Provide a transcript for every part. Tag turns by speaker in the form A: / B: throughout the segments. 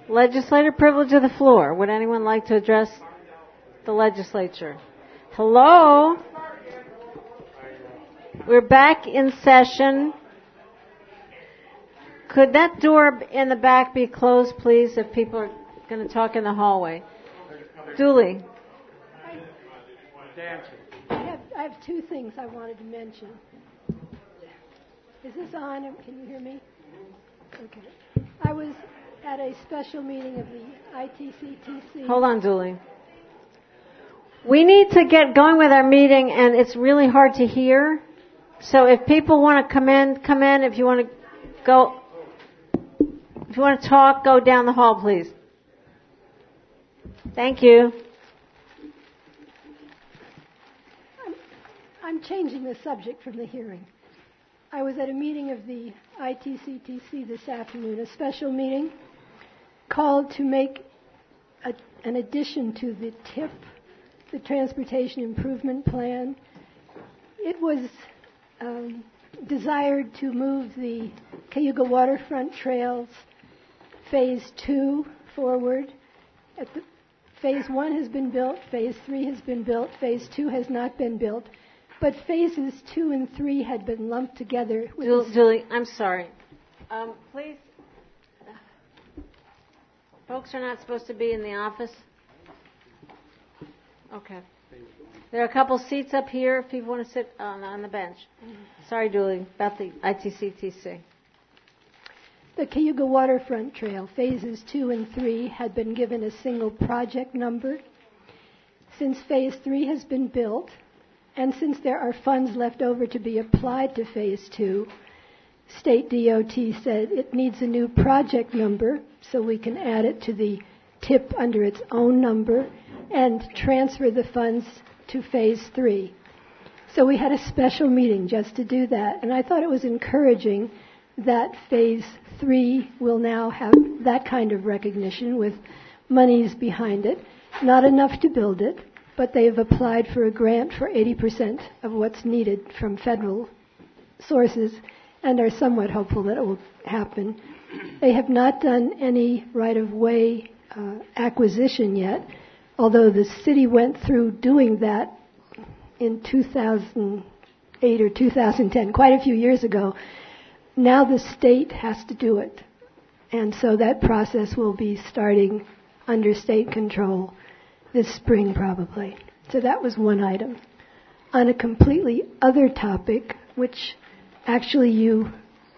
A: Legislative privilege of the floor. Would anyone like to address the legislature? Hello? We're back in session. Could that door in the back be closed, please, if people are going to talk in the hallway? Julie.
B: I have two things I wanted to mention. Is this on? Can you hear me? Okay. I was at a special meeting of the ITCTC.
A: Hold on, Julie. We need to get going with our meeting, and it's really hard to hear. So if people want to come in. If you want to go, if you want to talk, go down the hall, please. Thank you.
B: I'm changing the subject from the hearing. I was at a meeting of the ITCTC this afternoon, a special meeting called to make an addition to the TIP, the Transportation Improvement Plan. It was desired to move the Cayuga Waterfront Trails Phase 2 forward. Phase 1 has been built, Phase 3 has been built, Phase 2 has not been built. But Phases 2 and 3 had been lumped together.
A: Julie, I'm sorry. Please, folks are not supposed to be in the office. Okay. There are a couple seats up here if people want to sit on the bench. Sorry, Julie, about the ITCTC.
B: The Cayuga Waterfront Trail, Phases 2 and 3, had been given a single project number. Since Phase 3 has been built, and since there are funds left over to be applied to Phase 2, State DOT said it needs a new project number so we can add it to the TIP under its own number and transfer the funds to Phase 3. So we had a special meeting just to do that, and I thought it was encouraging that Phase 3 will now have that kind of recognition with monies behind it. Not enough to build it, but they have applied for a grant for 80% of what's needed from federal sources and are somewhat hopeful that it will happen. They have not done any right-of-way acquisition yet, although the city went through doing that in 2008 or 2010, quite a few years ago. Now the state has to do it, and so that process will be starting under state control this spring probably. So that was one item. On a completely other topic, which actually you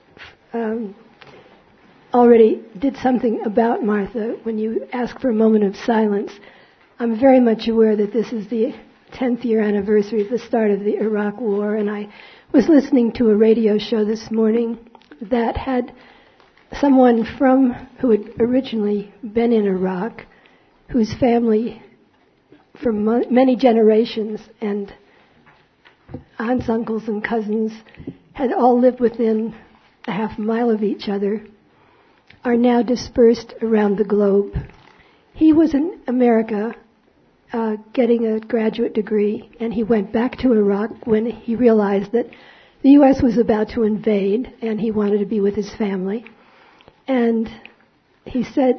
B: already did something about, Martha, when you asked for a moment of silence, I'm very much aware that this is the 10th year anniversary of the start of the Iraq War, and I was listening to a radio show this morning that had someone who had originally been in Iraq, whose family for many generations and aunts, uncles, and cousins had all lived within a half mile of each other, are now dispersed around the globe. He was in America getting a graduate degree, and he went back to Iraq when he realized that the U.S. was about to invade, and he wanted to be with his family. And he said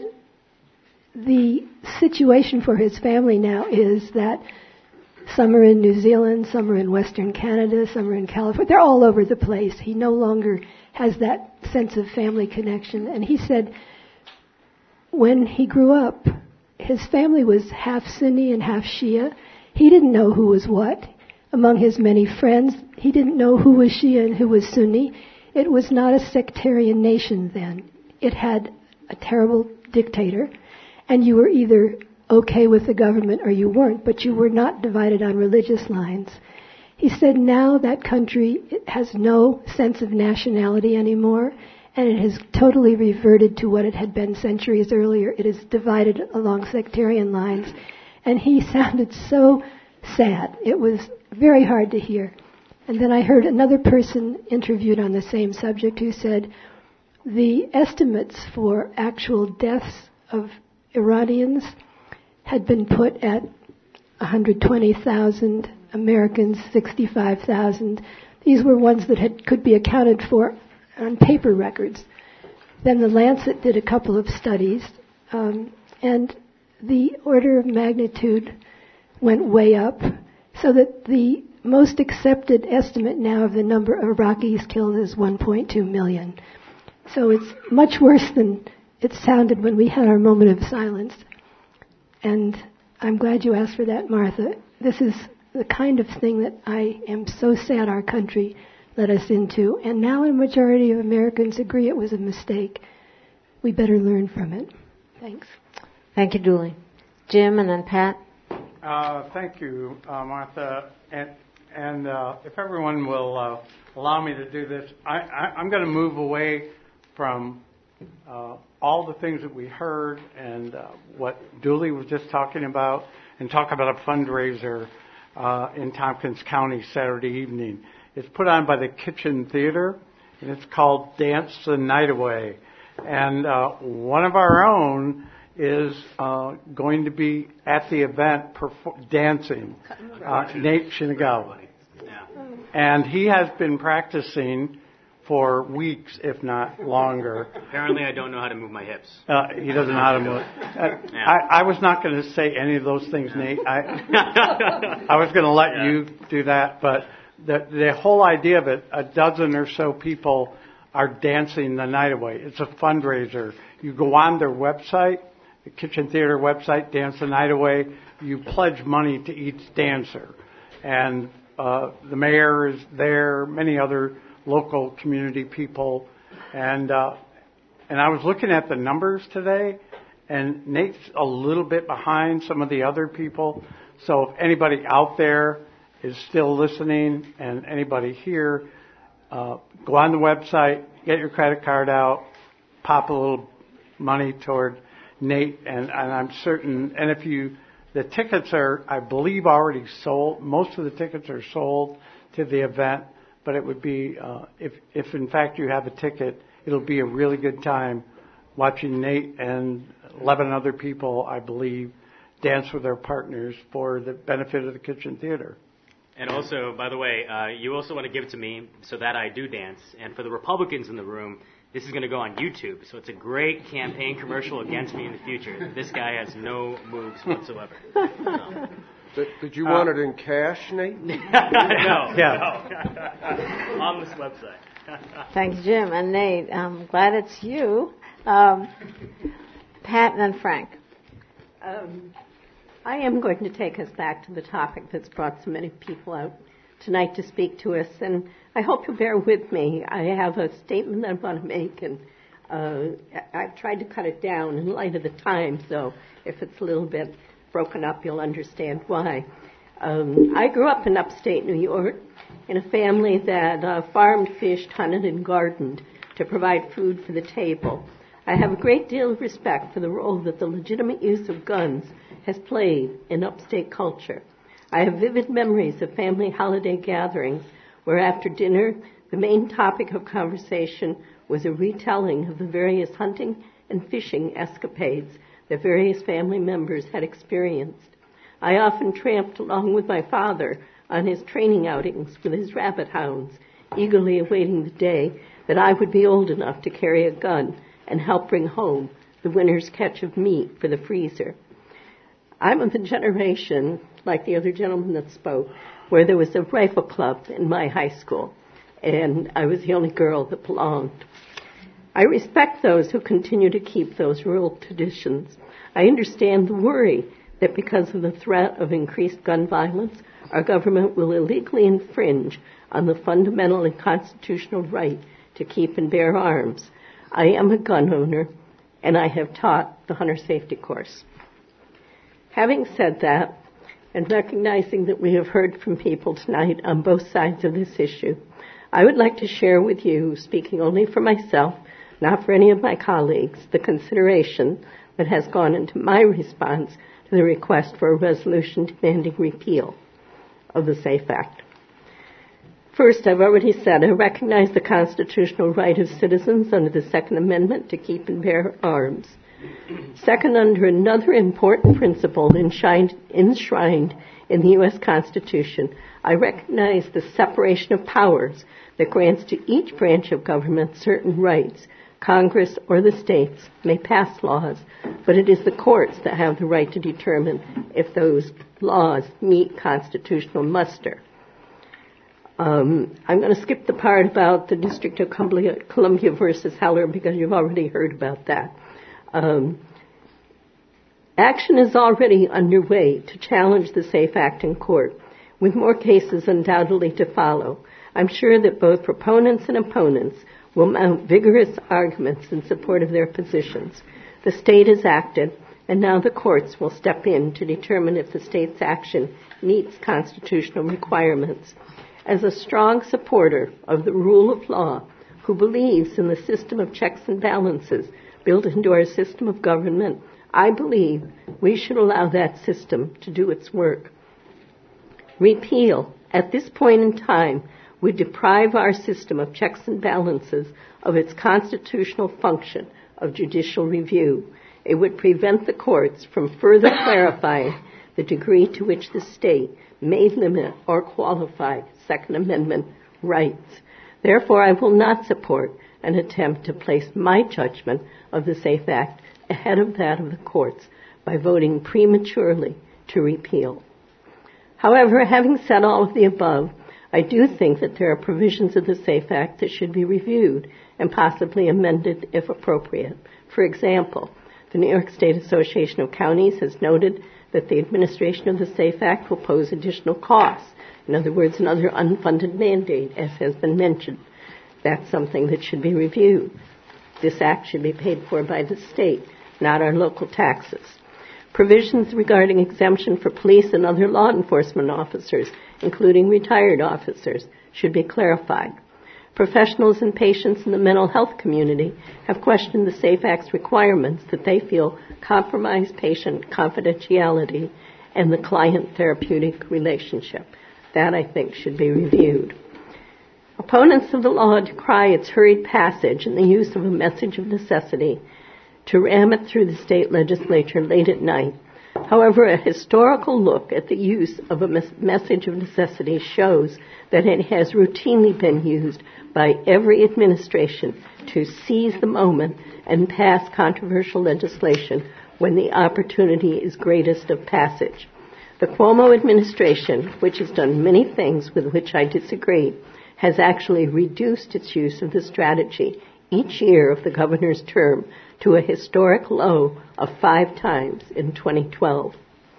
B: the situation for his family now is that some are in New Zealand, some are in Western Canada, some are in California. They're all over the place. He no longer has that sense of family connection. And he said when he grew up, his family was half Sunni and half Shia. He didn't know who was what. Among his many friends, he didn't know who was Shia and who was Sunni. It was not a sectarian nation then. It had a terrible dictator, and you were either okay with the government or you weren't, but you were not divided on religious lines. He said now that country has no sense of nationality anymore, and it has totally reverted to what it had been centuries earlier. It is divided along sectarian lines, and he sounded so sad. It was very hard to hear. And then I heard another person interviewed on the same subject who said the estimates for actual deaths of Iranians had been put at 120,000, Americans 65,000. These were ones that could be accounted for on paper records. Then the Lancet did a couple of studies and the order of magnitude went way up, so that the most accepted estimate now of the number of Iraqis killed is 1.2 million. So it's much worse than it sounded when we had our moment of silence. And I'm glad you asked for that, Martha. This is the kind of thing that I am so sad our country led us into. And now a majority of Americans agree it was a mistake. We better learn from it. Thanks.
A: Thank you, Julie. Jim and then Pat.
C: Thank you, Martha. And if everyone will allow me to do this, I'm going to move away from all the things that we heard and what Julie was just talking about, and talk about a fundraiser in Tompkins County Saturday evening. It's put on by the Kitchen Theater, and it's called Dance the Night Away. And one of our own is going to be at the event dancing, Nate Shinagawa. And he has been practicing for weeks, if not longer.
D: Apparently I don't know how to move my hips.
C: He doesn't know how to move. I was not going to say any of those things, Nate. I was going to let you do that, but the whole idea of it, a dozen or so people are dancing the night away. It's a fundraiser. You go on their website, the Kitchen Theater website, Dance the Night Away. You pledge money to each dancer. And the mayor is there, many other local community people. And I was looking at the numbers today, and Nate's a little bit behind some of the other people. So if anybody out there is still listening, and anybody here, go on the website, get your credit card out, pop a little money toward Nate, and I'm certain, and the tickets are, I believe, already sold. Most of the tickets are sold to the event, but it would be, if in fact you have a ticket, it'll be a really good time watching Nate and 11 other people, I believe, dance with their partners for the benefit of the Kitchen Theater.
D: And also, by the way, you also want to give it to me so that I do dance. And for the Republicans in the room, this is going to go on YouTube. So it's a great campaign commercial against me in the future. This guy has no moves whatsoever. So.
E: Did you want it in cash, Nate?
D: No. On this website.
A: Thanks, Jim. And Nate, I'm glad it's you. Pat and then Frank.
F: I am going to take us back to the topic that's brought so many people out tonight to speak to us, and I hope you'll bear with me. I have a statement that I want to make, and I've tried to cut it down in light of the time, so if it's a little bit broken up, you'll understand why. I grew up in upstate New York in a family that farmed, fished, hunted, and gardened to provide food for the table. I have a great deal of respect for the role that the legitimate use of guns has played in upstate culture. I have vivid memories of family holiday gatherings where after dinner the main topic of conversation was a retelling of the various hunting and fishing escapades that various family members had experienced. I often tramped along with my father on his training outings with his rabbit hounds, eagerly awaiting the day that I would be old enough to carry a gun and help bring home the winter's catch of meat for the freezer. I'm of the generation, like the other gentleman that spoke, where there was a rifle club in my high school, and I was the only girl that belonged. I respect those who continue to keep those rural traditions. I understand the worry that because of the threat of increased gun violence, our government will illegally infringe on the fundamental and constitutional right to keep and bear arms. I am a gun owner, and I have taught the hunter safety course. Having said that, and recognizing that we have heard from people tonight on both sides of this issue, I would like to share with you, speaking only for myself, not for any of my colleagues, the consideration that has gone into my response to the request for a resolution demanding repeal of the SAFE Act. First, I've already said I recognize the constitutional right of citizens under the Second Amendment to keep and bear arms. Second, under another important principle enshrined in the U.S. Constitution, I recognize the separation of powers that grants to each branch of government certain rights. Congress or the states may pass laws but it is the courts that have the right to determine if those laws meet constitutional muster. I'm going to skip the part about the District of Columbia versus Heller because you've already heard about that. Action is already underway to challenge the SAFE Act in court, with more cases undoubtedly to follow. I'm sure that both proponents and opponents will mount vigorous arguments in support of their positions. The state has acted, and now the courts will step in to determine if the state's action meets constitutional requirements. As a strong supporter of the rule of law, who believes in the system of checks and balances built into our system of government, I believe we should allow that system to do its work. Repeal, at this point in time, would deprive our system of checks and balances of its constitutional function of judicial review. It would prevent the courts from further clarifying the degree to which the state may limit or qualify Second Amendment rights. Therefore, I will not support an attempt to place my judgment of the SAFE Act ahead of that of the courts by voting prematurely to repeal. However, having said all of the above, I do think that there are provisions of the SAFE Act that should be reviewed and possibly amended if appropriate. For example, the New York State Association of Counties has noted that the administration of the SAFE Act will pose additional costs. In other words, another unfunded mandate, as has been mentioned. That's something that should be reviewed. This act should be paid for by the state, not our local taxes. Provisions regarding exemption for police and other law enforcement officers, including retired officers, should be clarified. Professionals and patients in the mental health community have questioned the SAFE Act's requirements that they feel compromise patient confidentiality and the client-therapeutic relationship. That, I think, should be reviewed. Opponents of the law decry its hurried passage and the use of a message of necessity to ram it through the state legislature late at night. However, a historical look at the use of a message of necessity shows that it has routinely been used by every administration to seize the moment and pass controversial legislation when the opportunity is greatest of passage. The Cuomo administration, which has done many things with which I disagree, has actually reduced its use of the strategy each year of the governor's term to a historic low of 5 times in 2012.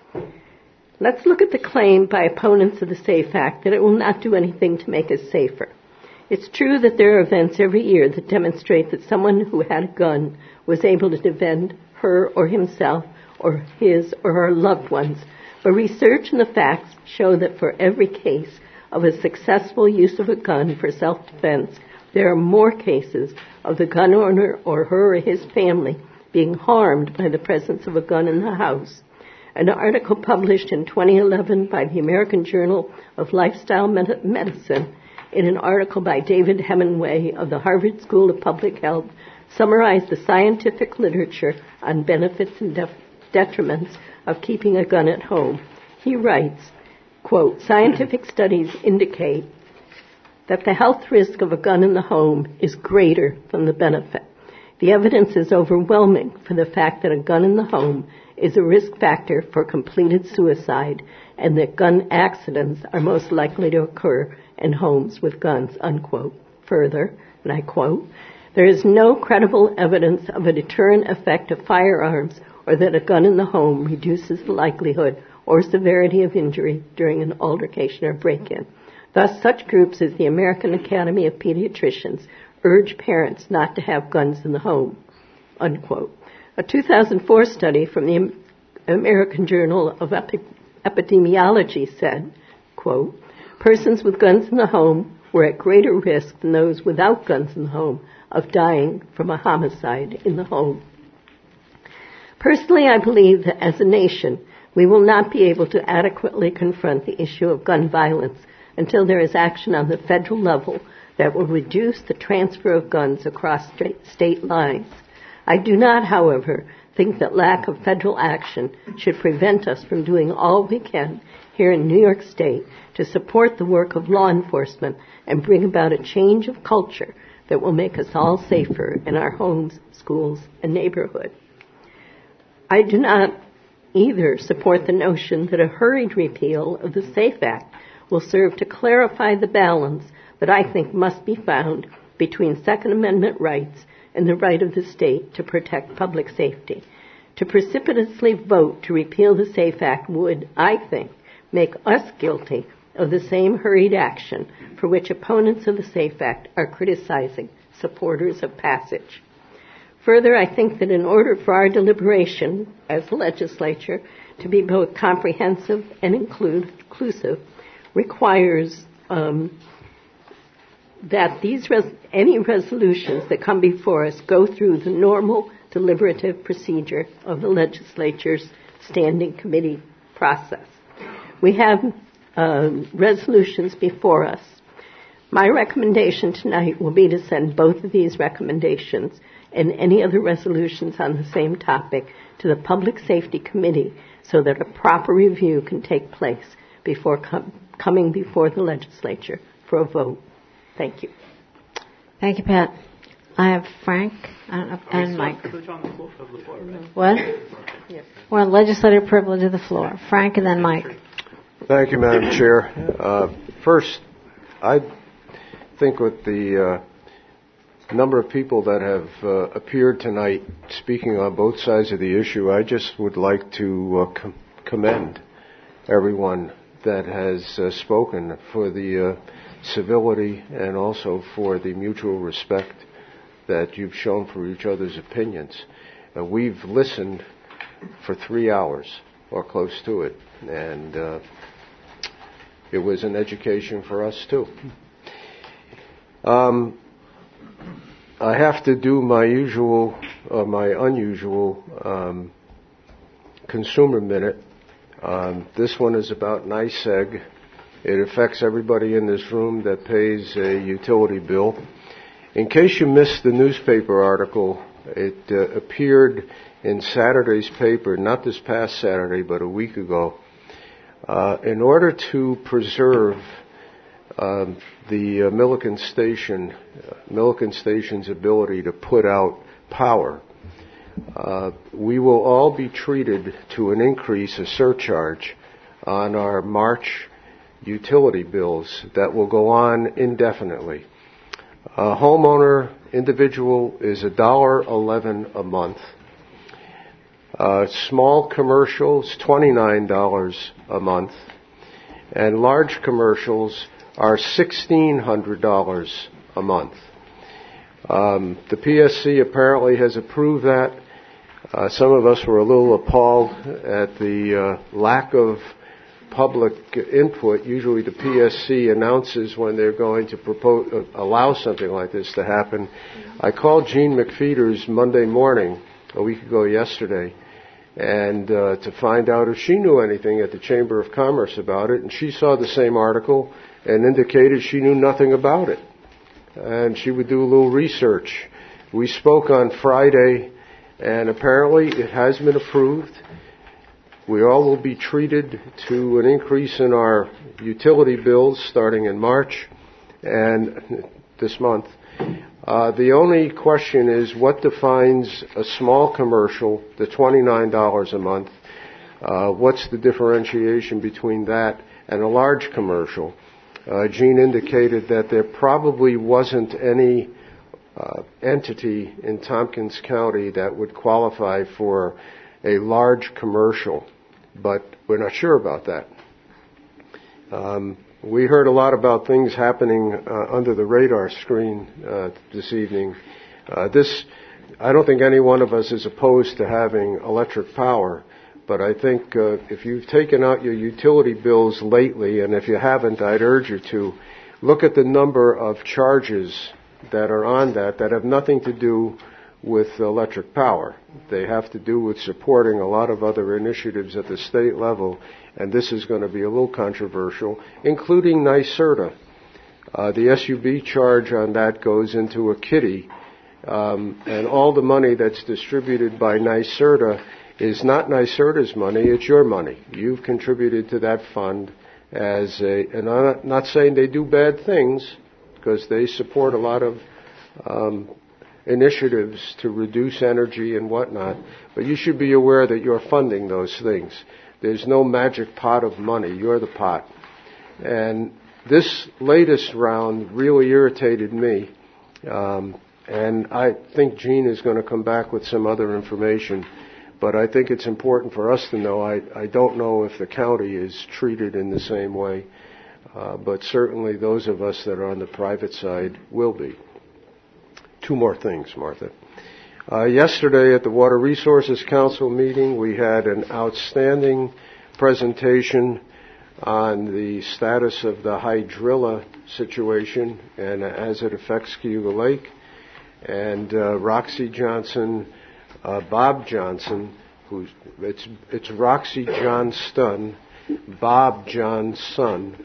F: Let's look at the claim by opponents of the SAFE Act that it will not do anything to make us safer. It's true that there are events every year that demonstrate that someone who had a gun was able to defend her or himself or his or her loved ones, but research and the facts show that for every case of a successful use of a gun for self-defense, there are more cases of the gun owner or her or his family being harmed by the presence of a gun in the house. An article published in 2011 by the American Journal of Lifestyle Medicine in an article by David Hemingway of the Harvard School of Public Health summarized the scientific literature on benefits and detriments of keeping a gun at home. He writes, quote, "Scientific studies indicate that the health risk of a gun in the home is greater than the benefit. The evidence is overwhelming for the fact that a gun in the home is a risk factor for completed suicide and that gun accidents are most likely to occur in homes with guns," unquote. Further, and I quote, "There is no credible evidence of a deterrent effect of firearms or that a gun in the home reduces the likelihood or severity of injury during an altercation or break-in. Thus, such groups as the American Academy of Pediatricians urge parents not to have guns in the home," unquote. A 2004 study from the American Journal of Epidemiology said, quote, "Persons with guns in the home were at greater risk than those without guns in the home of dying from a homicide in the home." Personally, I believe that as a nation, we will not be able to adequately confront the issue of gun violence until there is action on the federal level that will reduce the transfer of guns across state lines. I do not, however, think that lack of federal action should prevent us from doing all we can here in New York State to support the work of law enforcement and bring about a change of culture that will make us all safer in our homes, schools, and neighborhood. I do not either support the notion that a hurried repeal of the SAFE Act will serve to clarify the balance that I think must be found between Second Amendment rights and the right of the state to protect public safety. To precipitously vote to repeal the SAFE Act would, I think, make us guilty of the same hurried action for which opponents of the SAFE Act are criticizing supporters of passage. Further, I think that in order for our deliberation as a legislature to be both comprehensive and inclusive requires that any resolutions that come before us go through the normal deliberative procedure of the legislature's standing committee process. We have resolutions before us. My recommendation tonight will be to send both of these recommendations and any other resolutions on the same topic to the Public Safety Committee so that a proper review can take place before coming before the legislature for a vote. Thank you.
A: Thank you, Pat. I have Frank and Mike. What? Yes. We're on legislative privilege of the floor. Frank and then Mike.
E: Thank you, Madam Chair. First, I think with the number of people that have appeared tonight speaking on both sides of the issue, I just would like to commend everyone that has spoken for the civility and also for the mutual respect that you've shown for each other's opinions. We've listened for 3 hours or close to it, and it was an education for us too. I have to do my unusual consumer minute. This one is about NYSEG. It affects everybody in this room that pays a utility bill. In case you missed the newspaper article, it appeared in Saturday's paper, not this past Saturday, but a week ago. In order to preserve the Milliken Station's ability to put out power, we will all be treated to an increase, a surcharge, on our March utility bills that will go on indefinitely. A homeowner individual is $1.11 a month. Small commercials, $29 a month. And large commercials are $1,600 a month. The PSC apparently has approved that. Some of us were a little appalled at the lack of public input. Usually the PSC announces when they're going to allow something like this to happen. I called Jean McFeeters Monday morning, a week ago yesterday, and to find out if she knew anything at the Chamber of Commerce about it, and she saw the same article and indicated she knew nothing about it. And she would do a little research. We spoke on Friday, and apparently it has been approved. We all will be treated to an increase in our utility bills starting in March and this month. The only question is what defines a small commercial, the $29 a month. What's the differentiation between that and a large commercial? Jean indicated that there probably wasn't any entity in Tompkins County that would qualify for a large commercial, but we're not sure about that. We heard a lot about things happening under the radar screen this evening. I don't think any one of us is opposed to having electric power, but I think if you've taken out your utility bills lately, and if you haven't, I'd urge you to look at the number of charges that are on that have nothing to do with electric power. They have to do with supporting a lot of other initiatives at the state level, and this is going to be a little controversial, including NYSERDA. The SUB charge on that goes into a kitty, and all the money that's distributed by NYSERDA is not NYSERDA's money, it's your money. You've contributed to that fund and I'm not saying they do bad things, because they support a lot of initiatives to reduce energy and whatnot, but you should be aware that you're funding those things. There's no magic pot of money. You're the pot. And this latest round really irritated me. And I think Gene is going to come back with some other information. But I think it's important for us to know. I don't know if the county is treated in the same way. But certainly those of us that are on the private side will be. Two more things, Martha. Yesterday at the Water Resources Council meeting, we had an outstanding presentation on the status of the hydrilla situation and as it affects Cayuga Lake. And Roxy Johnson, Bob Johnson, it's Roxy Johnston, Bob John's son,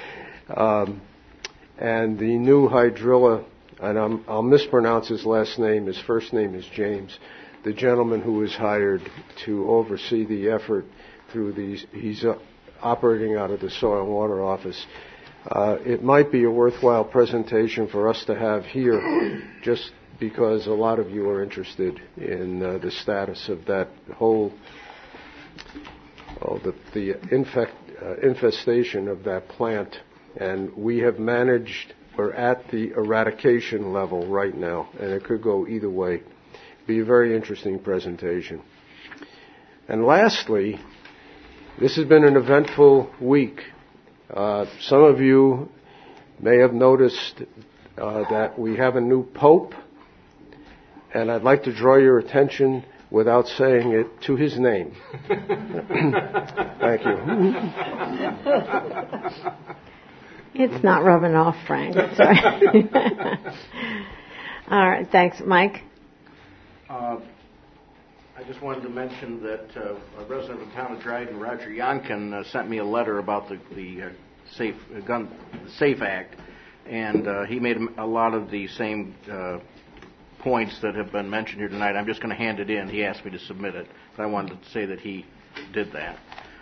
E: and the new hydrilla, and I'll mispronounce his last name. His first name is James. The gentleman who was hired to oversee the effort through these, he's operating out of the Soil and Water Office. It might be a worthwhile presentation for us to have here, just because a lot of you are interested in the status of that whole, the infestation of that plant. And we have managed, we're at the eradication level right now, and it could go either way. Be a very interesting presentation. And lastly, this has been an eventful week. Some of you may have noticed that we have a new pope, and I'd like to draw your attention without saying it to his name. Thank you.
A: It's not rubbing off, Frank. It's all right. All right, thanks. Mike?
G: I just wanted to mention that a resident of the town of Dryden, Roger Yonkin, sent me a letter about the SAFE Act, and he made a lot of the same points that have been mentioned here tonight. I'm just going to hand it in. He asked me to submit it, but I wanted to say that he did that.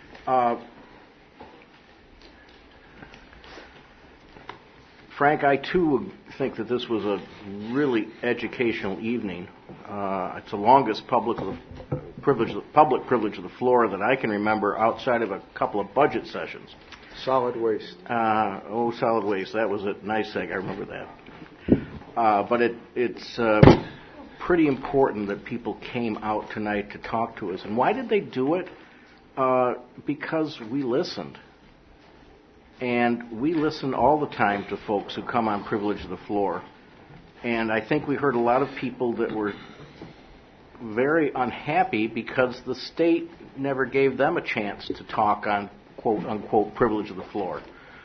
G: Frank, I too think that this was a really educational evening. It's the longest public privilege of the floor that I can remember outside of a couple of budget sessions.
E: Solid waste.
G: Solid waste. That was a nice thing. I remember that. But it's pretty important that people came out tonight to talk to us. And why did they do it? Because we listened. And we listen all the time to folks who come on Privilege of the Floor. And I think we heard a lot of people that were very unhappy because the state never gave them a chance to talk on quote-unquote privilege of the floor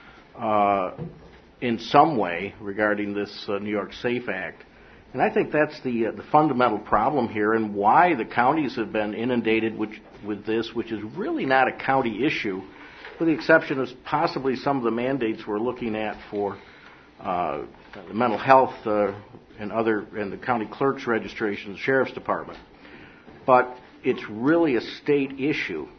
G: in some way regarding this New York SAFE Act. And I think that's the fundamental problem here, and why the counties have been inundated with this, which is really not a county issue, with the exception of possibly some of the mandates we're looking at for mental health and the county clerk's registration, the sheriff's department. But it's really a state issue.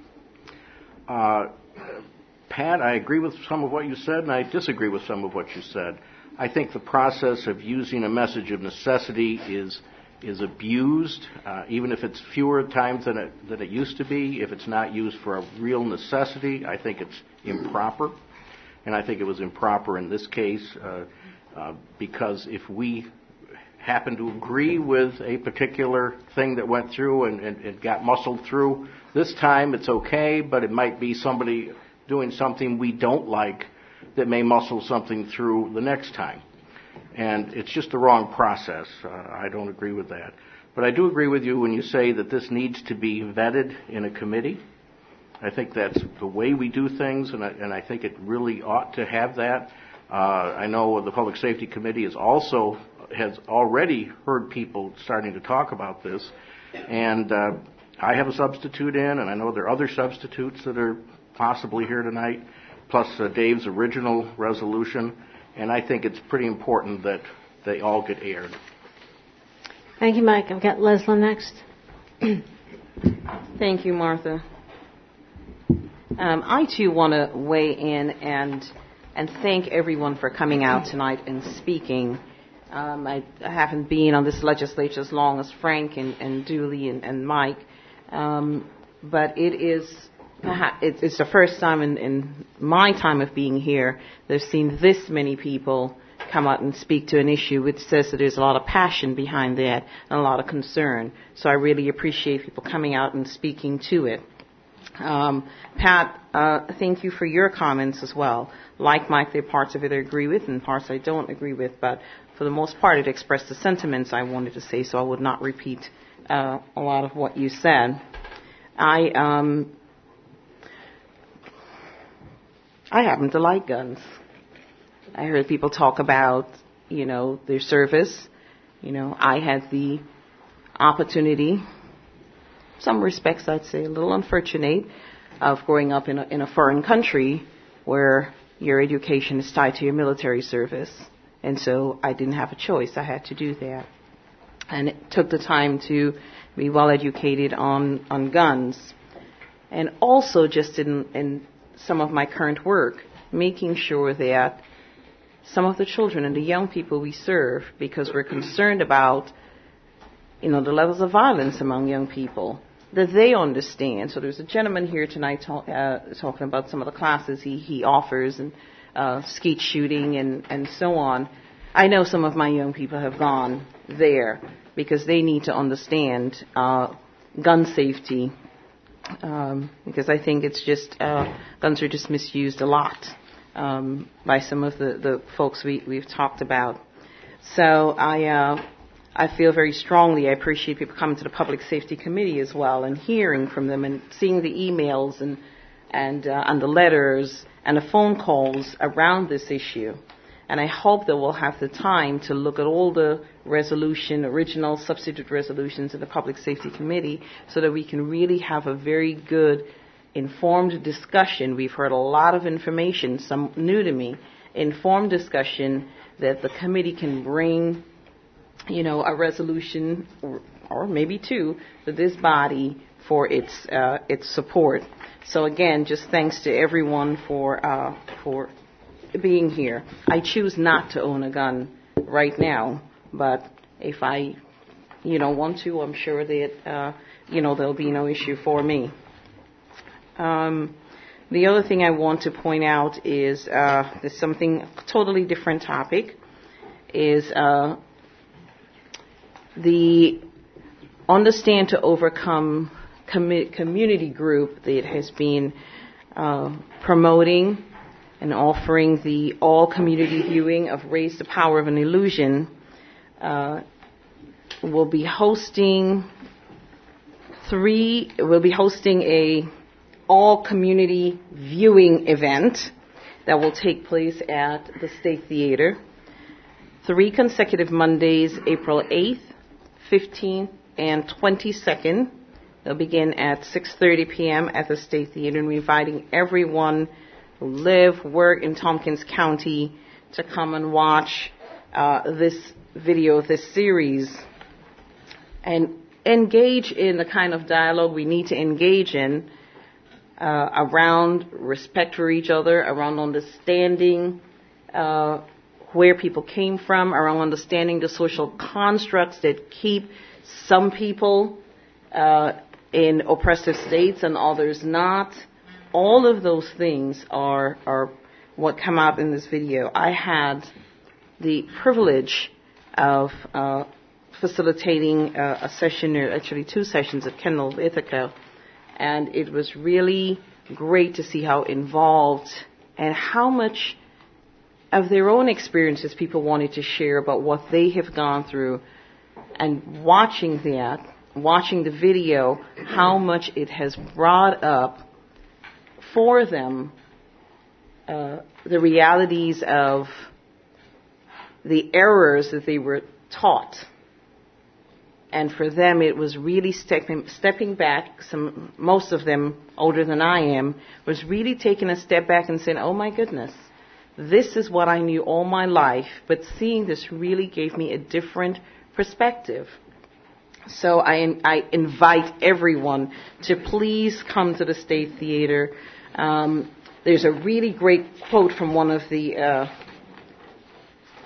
G: Pat, I agree with some of what you said, and I disagree with some of what you said. I think the process of using a message of necessity is abused, even if it's fewer times than it used to be. If it's not used for a real necessity, I think it's improper. And I think it was improper in this case because if we happen to agree with a particular thing that went through and it got muscled through, this time it's okay, but it might be somebody doing something we don't like that may muscle something through the next time. And it's just the wrong process. I don't agree with that. But I do agree with you when you say that this needs to be vetted in a committee. I think that's the way we do things, and I think it really ought to have that. I know the Public Safety Committee has already heard people starting to talk about this. And I have a substitute in, and I know there are other substitutes that are possibly here tonight, plus Dave's original resolution. And I think it's pretty important that they all get aired.
A: Thank you, Mike. I've got Leslie next.
H: Thank you, Martha. I, too, want to weigh in and thank everyone for coming out tonight and speaking. I haven't been on this legislature as long as Frank and Dooley and Mike, but it's the first time in my time of being here that I've seen this many people come out and speak to an issue, which says that there's a lot of passion behind that and a lot of concern. So I really appreciate people coming out and speaking to it. Pat, thank you for your comments as well. Like Mike, there are parts of it I agree with and parts I don't agree with, but for the most part it expressed the sentiments I wanted to say, so I would not repeat a lot of what you said. I happen to like guns. I heard people talk about, their service. I had the opportunity, some respects I'd say a little unfortunate, of growing up in a foreign country where your education is tied to your military service. And so I didn't have a choice. I had to do that. And it took the time to be well educated on guns. And also just in some of my current work, making sure that some of the children and the young people we serve, because we're concerned about, the levels of violence among young people, that they understand. So there's a gentleman here tonight talking about some of the classes he offers, and skeet shooting and so on. I know some of my young people have gone there because they need to understand gun safety, because I think it's just guns are just misused a lot by some of the folks we've talked about. So I feel very strongly. I appreciate people coming to the Public Safety Committee as well and hearing from them and seeing the emails and the letters and the phone calls around this issue. And I hope that we'll have the time to look at all the original substitute resolutions in the Public Safety Committee so that we can really have a very good, informed discussion. We've heard a lot of information, some new to me, informed discussion that the committee can bring, a resolution or maybe two to this body for its support. So again, just thanks to everyone for being here. I choose not to own a gun right now, but if I, want to, I'm sure that, there'll be no issue for me. The other thing I want to point out is there's something totally different topic, is the Understand to Overcome community group that has been promoting and offering the all community viewing of Raise the Power of an Illusion. Will be hosting a all community viewing event that will take place at the State Theater. 3 consecutive Mondays, April 8th, 15th, and 22nd. They'll begin at 6:30 p.m. at the State Theater, and we're inviting everyone who live, work in Tompkins County to come and watch this series, and engage in the kind of dialogue we need to engage in around respect for each other, around understanding where people came from, around understanding the social constructs that keep some people in oppressive states and others not. All of those things are what come out in this video. I had the privilege of facilitating a session, or actually 2 sessions at Kendall, Ithaca, and it was really great to see how involved and how much of their own experiences people wanted to share about what they have gone through, and watching the video, how much it has brought up for them the realities of the errors that they were taught. And for them, it was really stepping back. Most of them older than I am, was really taking a step back and saying, "Oh my goodness, this is what I knew all my life." But seeing this really gave me a different perspective. So I invite everyone to please come to the State Theater. There's a really great quote from one of the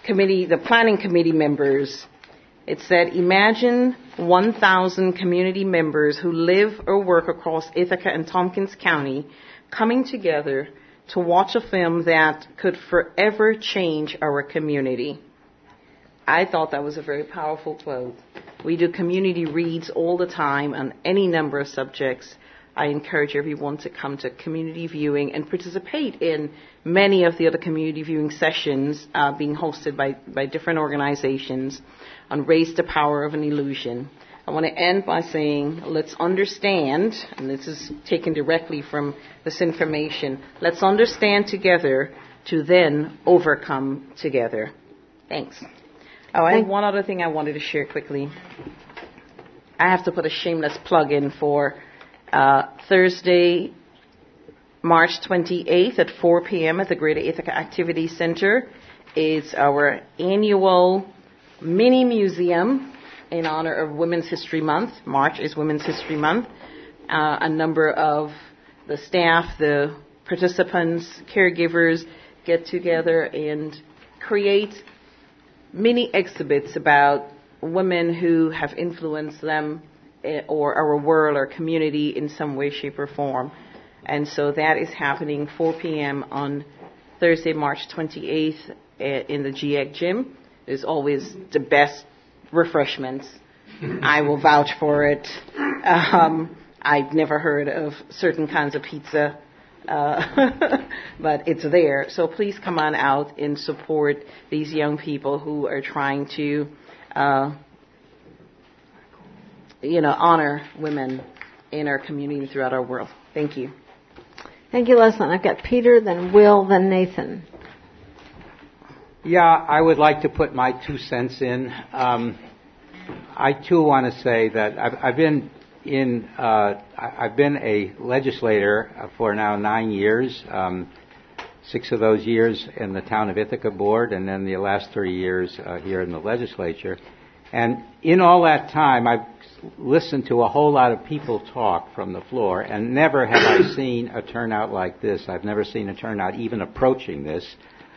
H: the planning committee members. It said, imagine 1,000 community members who live or work across Ithaca and Tompkins County coming together to watch a film that could forever change our community. I thought that was a very powerful quote. We do community reads all the time on any number of subjects. I encourage everyone to come to community viewing and participate in many of the other community viewing sessions being hosted by different organizations on Raise the Power of an Illusion. I want to end by saying, let's understand, and this is taken directly from this information, let's understand together to then overcome together. Thanks. Oh, and one other thing I wanted to share quickly. I have to put a shameless plug in for Thursday, March 28th at 4 p.m. at the Greater Ithaca Activity Center. It's our annual mini museum in honor of Women's History Month. March is Women's History Month. A number of the staff, the participants, caregivers get together and create mini exhibits about women who have influenced them or our world or community in some way, shape, or form. And so that is happening 4 p.m. on Thursday, March 28th in the GEAC gym. There's always the best refreshments. I will vouch for it. I've never heard of certain kinds of pizza, but it's there. So please come on out and support these young people who are trying to, honor women in our community and throughout our world. Thank you.
A: Thank you, Leslie. I've got Peter, then Will, then Nathan.
I: Yeah, I would like to put my 2 cents in. I too want to say that I've been a legislator for now 9 years. 6 of those years in the town of Ithaca board, and then the last 3 years here in the legislature. And in all that time, I've listened to a whole lot of people talk from the floor, and never have I seen a turnout like this. I've never seen a turnout even approaching this.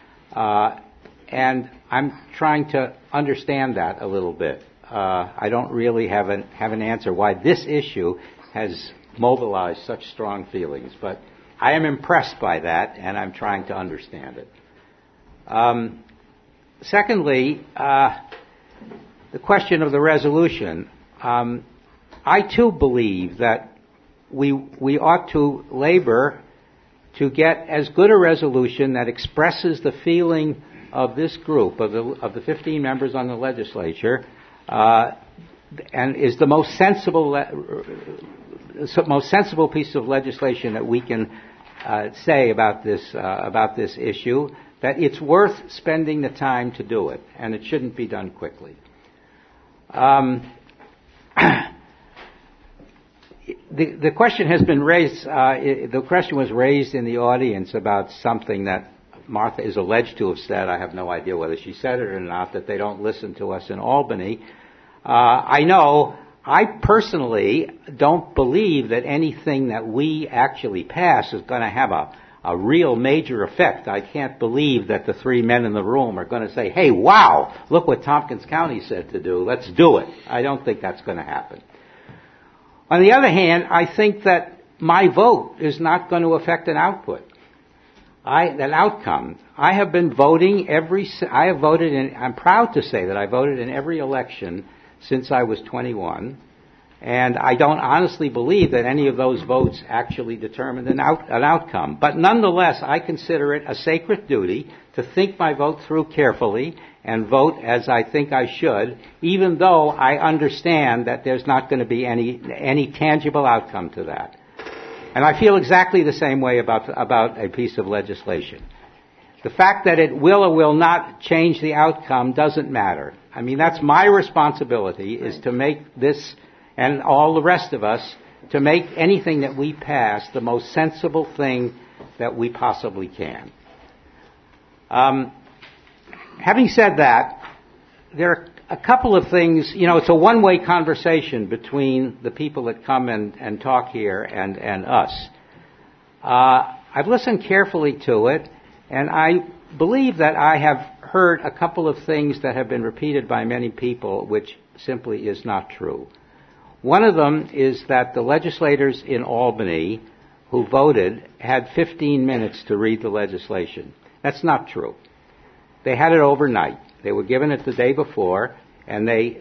I: And I'm trying to understand that a little bit. I don't really have an answer why this issue has mobilized such strong feelings, but I am impressed by that, and I'm trying to understand it. Secondly, the question of the resolution. I too believe that we ought to labor to get as good a resolution that expresses the feeling of this group of the 15 members on the legislature, and is the most sensible piece of legislation that we can say about this issue. That it's worth spending the time to do it, and it shouldn't be done quickly. The question has been raised. The question was raised in the audience about something that Martha is alleged to have said. I have no idea whether she said it or not. That they don't listen to us in Albany. I know. I personally don't believe that anything that we actually pass is going to have a real major effect. I can't believe that the 3 men in the room are going to say, hey, wow, look what Tompkins County said to do. Let's do it. I don't think that's going to happen. On the other hand, I think that my vote is not going to affect an output, an outcome. I have been voting I'm proud to say that I voted in every election since I was 21. And I don't honestly believe that any of those votes actually determined an outcome. But nonetheless, I consider it a sacred duty to think my vote through carefully and vote as I think I should, even though I understand that there's not going to be any tangible outcome to that. And I feel exactly the same way about a piece of legislation. The fact that it will or will not change the outcome doesn't matter. I mean, that's my responsibility, is to make this, and all the rest of us, to make anything that we pass the most sensible thing that we possibly can. Having said that, there are a couple of things. It's a one-way conversation between the people that come and talk here and us. I've listened carefully to it, and I believe that I have heard a couple of things that have been repeated by many people, which simply is not true. One of them is that the legislators in Albany who voted had 15 minutes to read the legislation. That's not true. They had it overnight. They were given it the day before, and they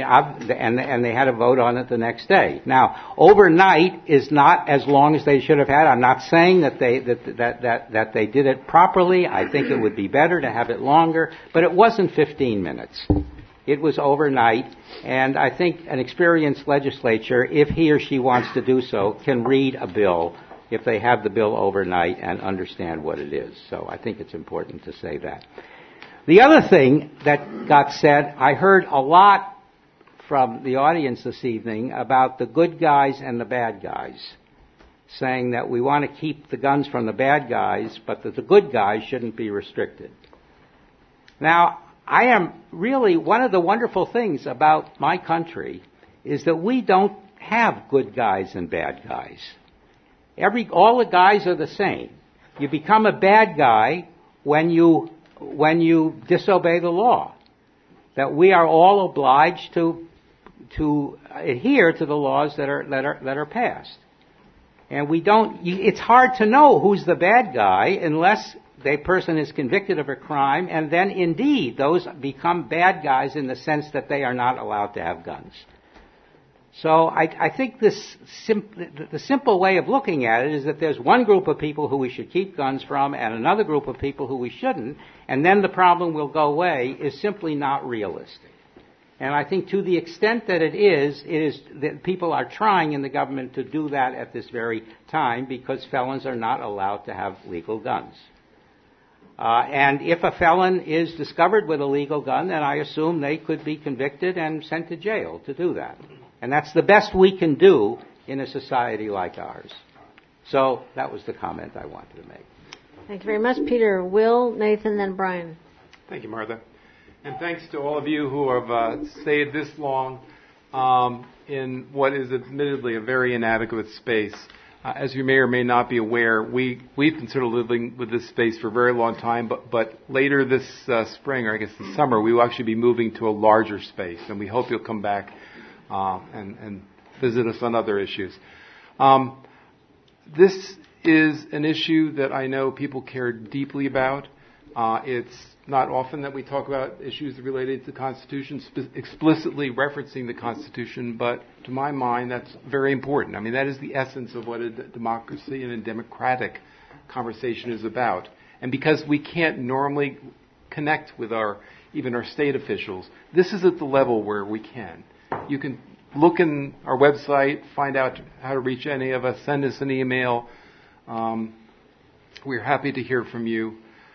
I: had a vote on it the next day. Now, overnight is not as long as they should have had. I'm not saying that they did it properly. I think it would be better to have it longer, but it wasn't 15 minutes. It was overnight, and I think an experienced legislature, if he or she wants to do so, can read a bill if they have the bill overnight and understand what it is. So I think it's important to say that. The other thing that got said, I heard a lot from the audience this evening about the good guys and the bad guys, saying that we want to keep the guns from the bad guys, but that the good guys shouldn't be restricted. Now, I am really, one of the wonderful things about my country is that we don't have good guys and bad guys. All the guys are the same. You become a bad guy when you disobey the law. That we are all obliged to adhere to the laws that are passed. And it's hard to know who's the bad guy unless the person is convicted of a crime, and then indeed those become bad guys in the sense that they are not allowed to have guns. So I think the simple way of looking at it is that there's one group of people who we should keep guns from and another group of people who we shouldn't, and then the problem will go away is simply not realistic. And I think to the extent that it is that people are trying in the government to do that at this very time because felons are not allowed to have legal guns. And if a felon is discovered with a legal gun, then I assume they could be convicted and sent to jail to do that. And that's the best we can do in a society like ours. So that was the comment I wanted to make.
A: Thank you very much, Peter. Will, Nathan, then Brian.
J: Thank you, Martha. And thanks to all of you who have stayed this long in what is admittedly a very inadequate space. As you may or may not be aware, we've considered living with this space for a very long time, but later this spring, or I guess this summer, we will actually be moving to a larger space, and we hope you'll come back and visit us on other issues. This is an issue that I know people care deeply about. It's not often that we talk about issues related to the Constitution, explicitly referencing the Constitution, but to my mind, that's very important. I mean, that is the essence of what a democracy and a democratic conversation is about. And because we can't normally connect with even our state officials, this is at the level where we can. You can look in our website, find out how to reach any of us, send us an email. We're happy to hear from you.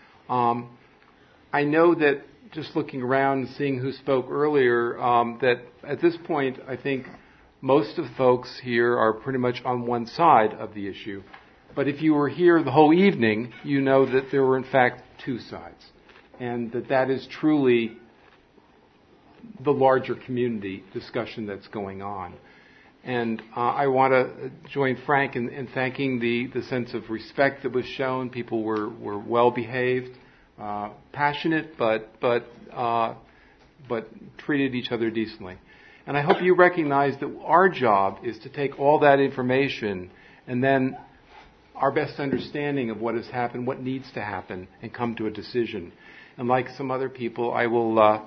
J: I know that just looking around and seeing who spoke earlier, that at this point, I think most of the folks here are pretty much on one side of the issue. But if you were here the whole evening, you know that there were in fact two sides. And that is truly the larger community discussion that's going on. And I want to join Frank in thanking the sense of respect that was shown. People were well behaved, passionate, but treated each other decently. And I hope you recognize that our job is to take all that information and then our best understanding of what has happened, what needs to happen, and come to a decision. And like some other people, I will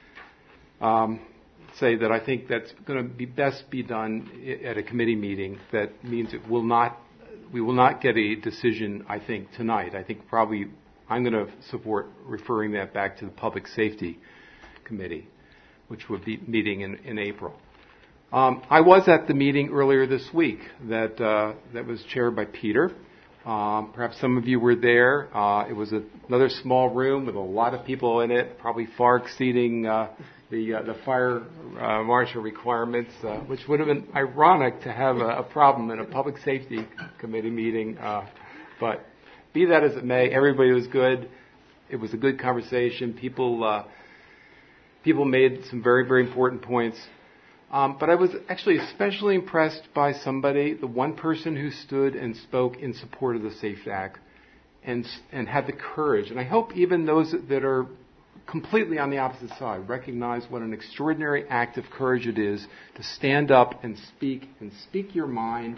J: say that I think that's going to be best be done at a committee meeting. That means we will not get a decision, I think, tonight. I think probably I'm going to support referring that back to the Public Safety Committee, which will be meeting in April. I was at the meeting earlier this week that was chaired by Peter. Perhaps some of you were there. It was another small room with a lot of people in it, probably far exceeding the fire marshal requirements, which would have been ironic to have a problem in a Public Safety Committee meeting. But be that as it may, everybody was good. It was a good conversation. People made some very, very important points. But I was actually especially impressed by the one person who stood and spoke in support of the SAFE Act and had the courage. And I hope even those that are completely on the opposite side. Recognize what an extraordinary act of courage it is to stand up and speak your mind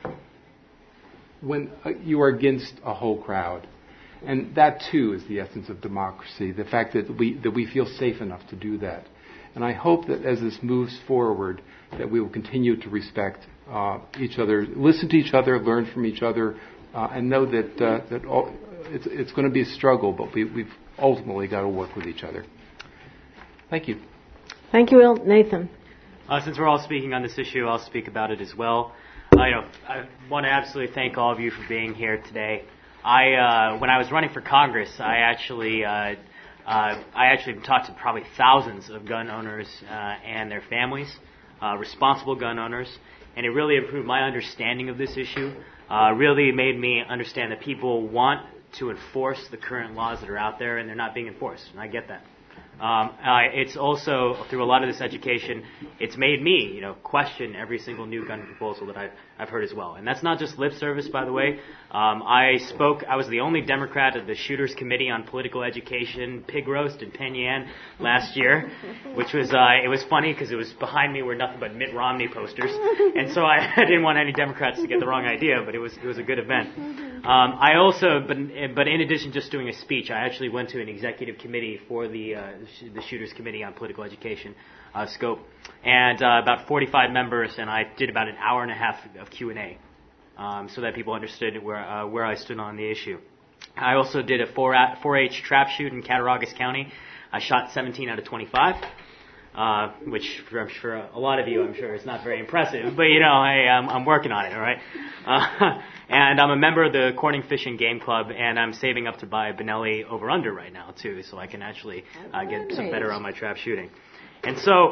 J: when you are against a whole crowd. And that too is the essence of democracy, the fact that we feel safe enough to do that. And I hope that as this moves forward, that we will continue to respect each other, listen to each other, learn from each other, and know that it's going to be a struggle, but we've ultimately got to work with each other. Thank you.
A: Thank you, Nathan.
D: Since we're all speaking on this issue, I'll speak about it as well. I want to absolutely thank all of you for being here today. When I was running for Congress, I actually talked to probably thousands of gun owners and their families, responsible gun owners, and it really improved my understanding of this issue. Really made me understand that people want to enforce the current laws that are out there, and they're not being enforced, and I get that. It's also, through a lot of this education, it's made me, question every single new gun proposal that I've heard as well. And that's not just lip service, by the way. I was the only Democrat at the Shooters Committee on Political Education, Pig Roast in Penn Yan last year, which was, it was funny because it was behind me were nothing but Mitt Romney posters. And so I didn't want any Democrats to get the wrong idea, but it was a good event. I also, but in addition to just doing a speech, I actually went to an executive committee for the Shooters Committee on Political Education, SCOPE, and about 45 members, and I did about an hour and a half of Q&A, so that people understood where I stood on the issue. I also did a 4-H trap shoot in Cattaraugus County. I shot 17 out of 25. Which I'm sure a lot of you, I'm sure, is not very impressive, but I'm working on it, all right? And I'm a member of the Corning Fish and Game Club, and I'm saving up to buy a Benelli over-under right now, too, so I can actually get some better on my trap shooting. And so,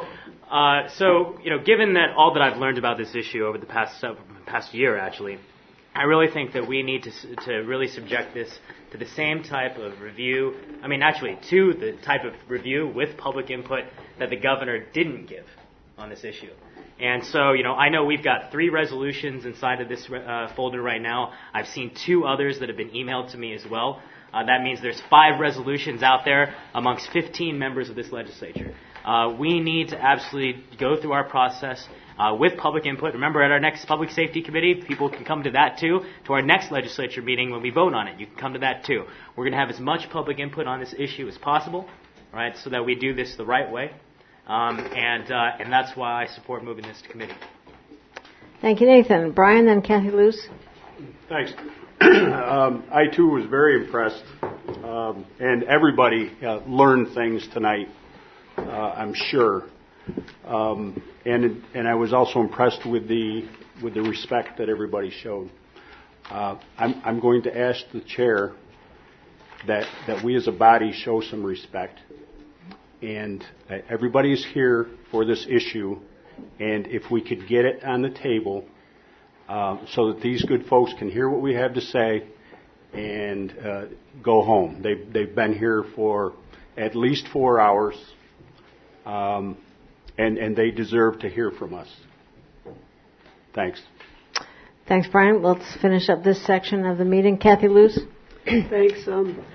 D: given that all that I've learned about this issue over the past year, actually, I really think that we need to really subject this to the same type of review, to the type of review with public input that the governor didn't give on this issue. And so, I know we've got 3 resolutions inside of this folder right now. I've seen 2 others that have been emailed to me as well. That means there's 5 resolutions out there amongst 15 members of this legislature. We need to absolutely go through our process with public input. Remember, at our next Public Safety Committee, people can come to that too. To our next legislature meeting when we vote on it, you can come to that too. We're going to have as much public input on this issue as possible, right, so that we do this the right way. And that's why I support moving this to committee.
A: Thank you, Nathan. Brian, then Kathy Luce.
K: Thanks. I, too, was very impressed. And everybody learned things tonight, I'm sure. And I was also impressed with the respect that everybody showed. I'm going to ask the chair that we as a body show some respect. And everybody's here for this issue, and if we could get it on the table so that these good folks can hear what we have to say and go home. They've been here for at least 4 hours, and they deserve to hear from us. Thanks.
A: Thanks, Brian. Let's finish up this section of the meeting. Kathy Luce.
L: Thanks.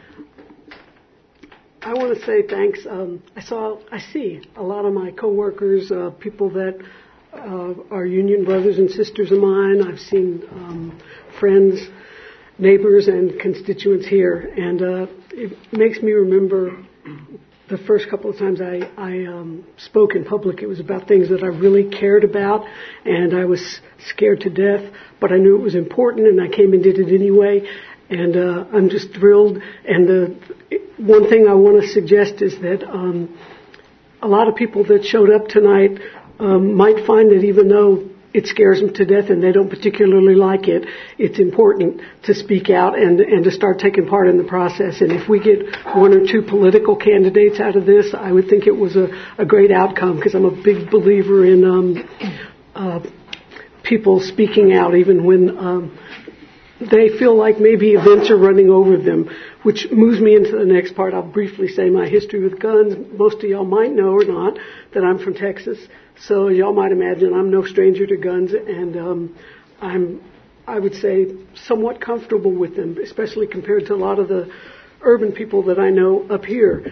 L: I want to say thanks. I see a lot of my coworkers, people that are union brothers and sisters of mine. I've seen friends, neighbors, and constituents here, and it makes me remember the first couple of times I spoke in public. It was about things that I really cared about, and I was scared to death, but I knew it was important, and I came and did it anyway. And I'm just thrilled. And the one thing I want to suggest is that a lot of people that showed up tonight might find that even though it scares them to death and they don't particularly like it, it's important to speak out and to start taking part in the process. And if we get 1 or 2 political candidates out of this, I would think it was a great outcome, because I'm a big believer in people speaking out even when they feel like maybe events are running over them, which moves me into the next part. I'll briefly say my history with guns. Most of y'all might know or not that I'm from Texas, so y'all might imagine I'm no stranger to guns, and I would say, somewhat comfortable with them, especially compared to a lot of the urban people that I know up here.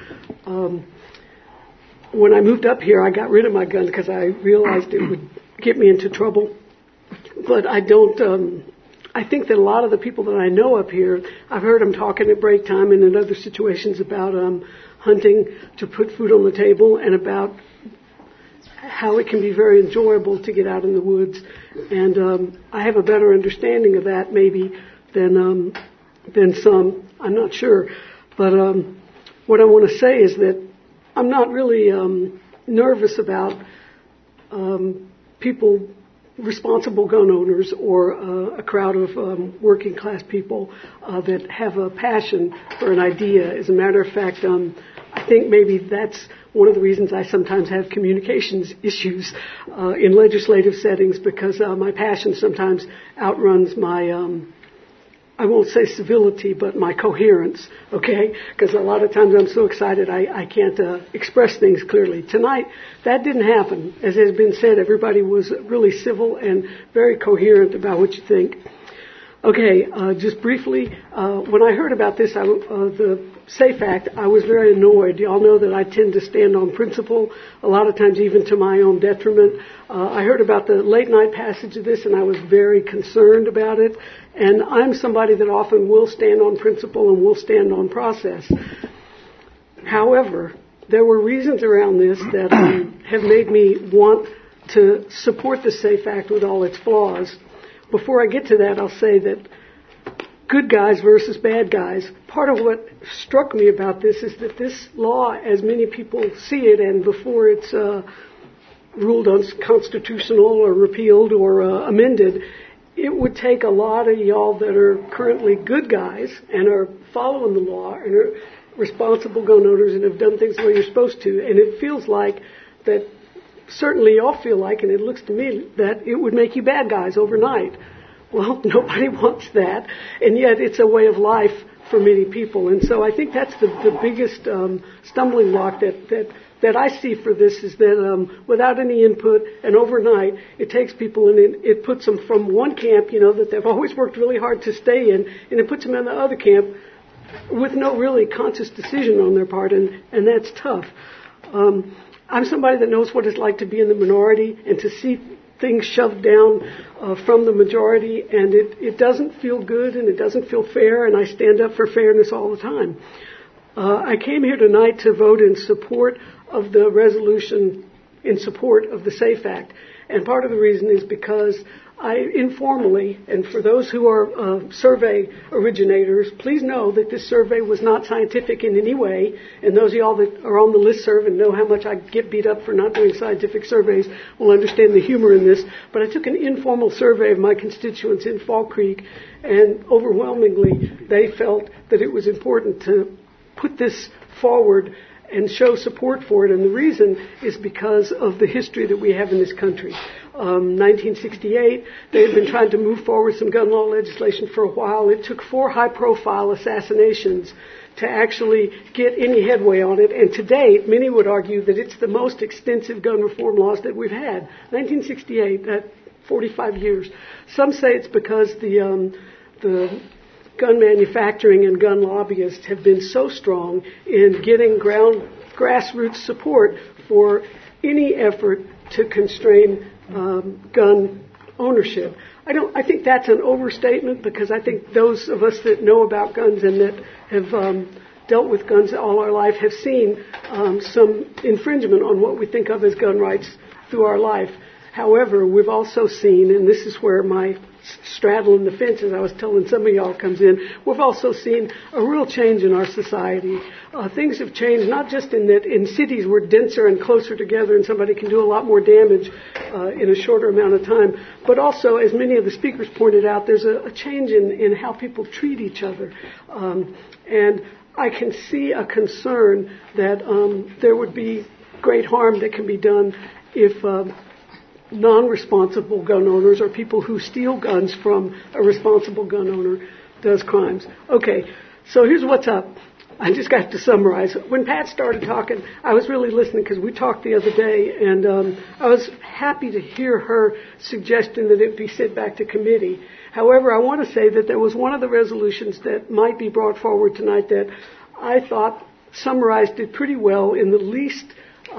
L: When I moved up here, I got rid of my gun because I realized it would get me into trouble. But I don't. I think that a lot of the people that I know up here, I've heard them talking at break time and in other situations about hunting to put food on the table and about how it can be very enjoyable to get out in the woods. And I have a better understanding of that maybe than some. I'm not sure. But what I want to say is that I'm not really nervous about people, responsible gun owners, or a crowd of working class people that have a passion for an idea. As a matter of fact, I think maybe that's one of the reasons I sometimes have communications issues in legislative settings, because my passion sometimes outruns my I won't say civility, but my coherence, okay? Because a lot of times I'm so excited I can't express things clearly. Tonight, that didn't happen. As has been said, everybody was really civil and very coherent about what you think. Okay, just briefly, when I heard about this, the SAFE Act, I was very annoyed. Y'all know that I tend to stand on principle, a lot of times even to my own detriment. I heard about the late night passage of this, and I was very concerned about it. And I'm somebody that often will stand on principle and will stand on process. However, there were reasons around this that have made me want to support the SAFE Act with all its flaws. Before I get to that, I'll say that good guys versus bad guys. Part of what struck me about this is that this law, as many people see it, and before it's ruled unconstitutional or repealed or amended, it would take a lot of y'all that are currently good guys and are following the law and are responsible gun owners and have done things the way you're supposed to. And it feels like that, certainly y'all feel like, and it looks to me, that it would make you bad guys overnight. Well, nobody wants that. And yet it's a way of life for many people. And so I think that's the biggest stumbling block that I see for this, is that without any input and overnight, it takes people and it puts them from one camp, that they've always worked really hard to stay in, and it puts them in the other camp with no really conscious decision on their part, and that's tough. I'm somebody that knows what it's like to be in the minority and to see things shoved down from the majority, and it doesn't feel good and it doesn't feel fair, and I stand up for fairness all the time. I came here tonight to vote in support of the resolution in support of the SAFE Act, and part of the reason is because I informally, and for those who are survey originators, please know that this survey was not scientific in any way, and those of y'all that are on the listserv and know how much I get beat up for not doing scientific surveys will understand the humor in this, but I took an informal survey of my constituents in Fall Creek, and overwhelmingly they felt that it was important to put this forward and show support for it, and the reason is because of the history that we have in this country. 1968, they had been trying to move forward some gun law legislation for a while. It took 4 high-profile assassinations to actually get any headway on it, and to date, many would argue that it's the most extensive gun reform laws that we've had. 1968, that 45 years. Some say it's because the gun manufacturing and gun lobbyists have been so strong in getting grassroots support for any effort to constrain gun ownership. I think that's an overstatement, because I think those of us that know about guns and that have dealt with guns all our life have seen some infringement on what we think of as gun rights through our life. However, we've also seen, and this is where my straddling the fence, as I was telling some of y'all, comes in, we've also seen a real change in our society. Things have changed, not just in that in cities we're denser and closer together and somebody can do a lot more damage in a shorter amount of time, but also, as many of the speakers pointed out, there's a change in how people treat each other. And I can see a concern that there would be great harm that can be done if non-responsible gun owners or people who steal guns from a responsible gun owner does crimes. Okay, so here's what's up. I just got to summarize. When Pat started talking, I was really listening because we talked the other day, and I was happy to hear her suggestion that it be sent back to committee. However, I want to say that there was one of the resolutions that might be brought forward tonight that I thought summarized it pretty well in the least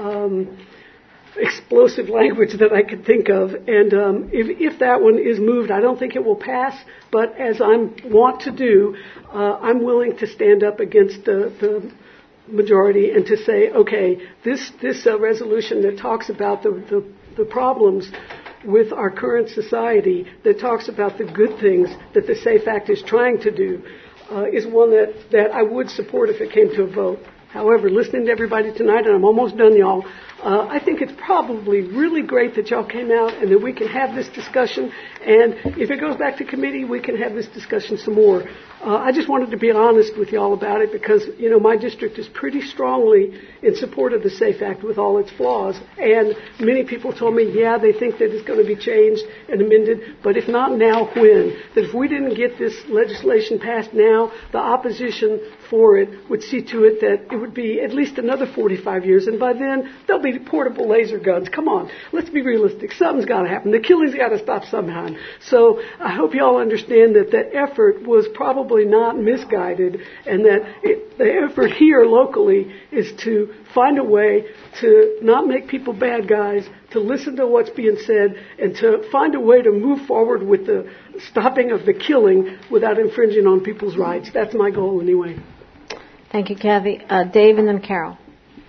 L: explosive language that I could think of. And if that one is moved, I don't think it will pass. But as I want to do, I'm willing to stand up against the majority and to say, okay, this resolution that talks about the problems with our current society, that talks about the good things that the SAFE Act is trying to do, is one that I would support if it came to a vote. However, listening to everybody tonight, and I'm almost done, y'all, I think it's probably really great that y'all came out and that we can have this discussion. And if it goes back to committee, we can have this discussion some more. I just wanted to be honest with y'all about it because, you know, my district is pretty strongly in support of the SAFE Act with all its flaws. And many people told me, yeah, they think that it's going to be changed and amended, but if not now, when? That if we didn't get this legislation passed now, the opposition for it would see to it that it would be at least another 45 years, and by then there'll be portable laser guns. Come on, let's be realistic. Something's got to happen. The killing's got to stop somehow. So I hope you all understand that the effort was probably not misguided, and that the effort here locally is to find a way to not make people bad guys, to listen to what's being said, and to find a way to move forward with the stopping of the killing without infringing on people's rights. That's my goal anyway.
A: Thank you, Kathy. Dave and then Carol.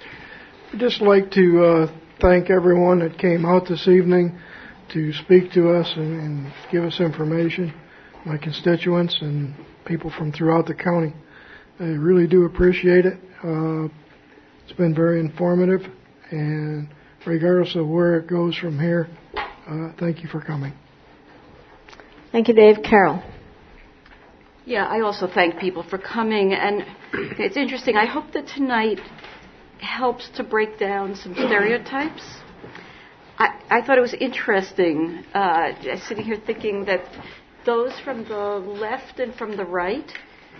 M: I'd just like to thank everyone that came out this evening to speak to us and give us information, my constituents and people from throughout the county. I really do appreciate it. It's been very informative, and regardless of where it goes from here, thank you for coming.
A: Thank you, Dave. Carol.
N: Yeah, I also thank people for coming, and it's interesting. I hope that tonight helps to break down some stereotypes. I thought it was interesting, sitting here thinking that those from the left and from the right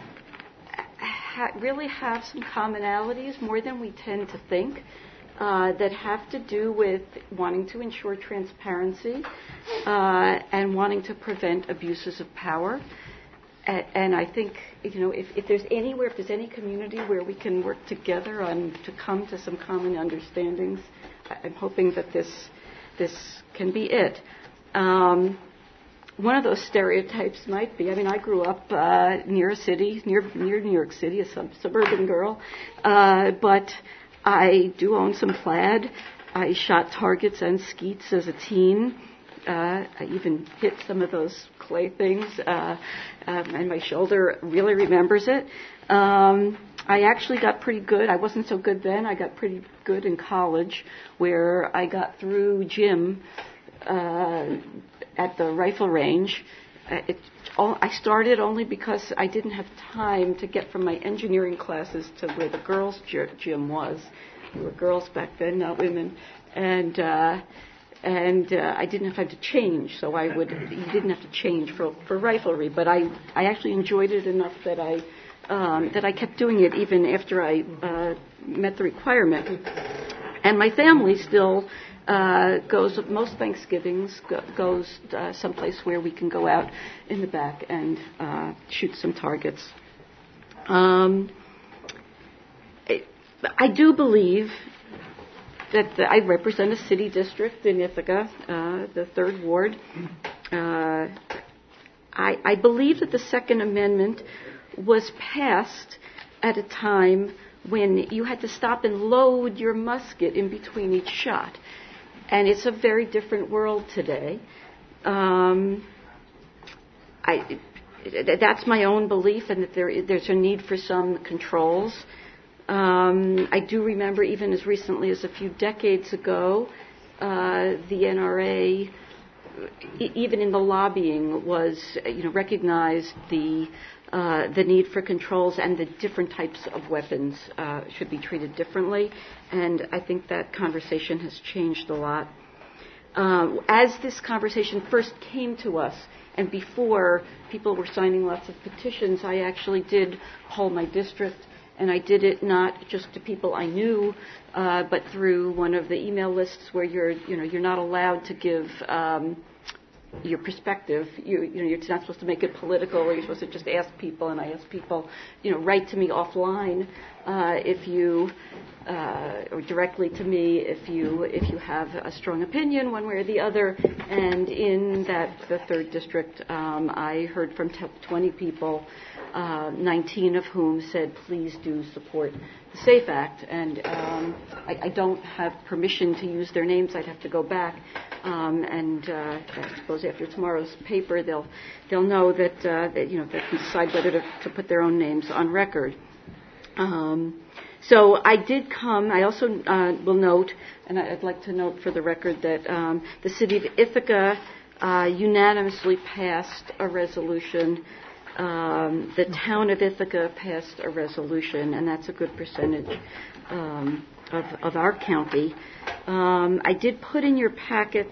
N: really have some commonalities, more than we tend to think, that have to do with wanting to ensure transparency and wanting to prevent abuses of power. And I think, you know, if there's any community where we can work together to come to some common understandings, I'm hoping that this can be it. One of those stereotypes might be, I grew up near a city, near New York City, a suburban girl, but I do own some plaid. I shot targets and skeets as a teen. I even hit some of those clay things, and my shoulder really remembers it. I actually got pretty good. I wasn't so good then. I got pretty good in college, where I got through gym at the rifle range. I started only because I didn't have time to get from my engineering classes to where the girls' gym was. There were girls back then, not women, and I didn't have time to change, so you didn't have to change for riflery. But I actually enjoyed it enough that I kept doing it even after I met the requirement. And my family still goes, most Thanksgivings goes someplace where we can go out in the back and shoot some targets. I do believe that I represent a city district in Ithaca, the 3rd Ward. I believe that the Second Amendment was passed at a time when you had to stop and load your musket in between each shot. And it's a very different world today. That's my own belief, and that there's a need for some controls. I do remember, even as recently as a few decades ago, the NRA, even in the lobbying, recognized the need for controls, and the different types of weapons should be treated differently. And I think that conversation has changed a lot. As this conversation first came to us, and before people were signing lots of petitions, I actually did poll my district And I did it not just to people I knew, but through one of the email lists where you're not allowed to give your perspective. You're not supposed to make it political, or you're supposed to just ask people. And I ask people, write to me offline if you, or directly to me if you have a strong opinion one way or the other. And in the 3rd district, I heard from 20 people, 19 of whom said, please do support the SAFE Act. And I don't have permission to use their names. I'd have to go back. And I suppose after tomorrow's paper, they'll know that they can decide whether to put their own names on record. So I did come. I also will note, and I'd like to note for the record that the city of Ithaca unanimously passed a resolution. The town of Ithaca passed a resolution, and that's a good percentage of our county. I did put in your packets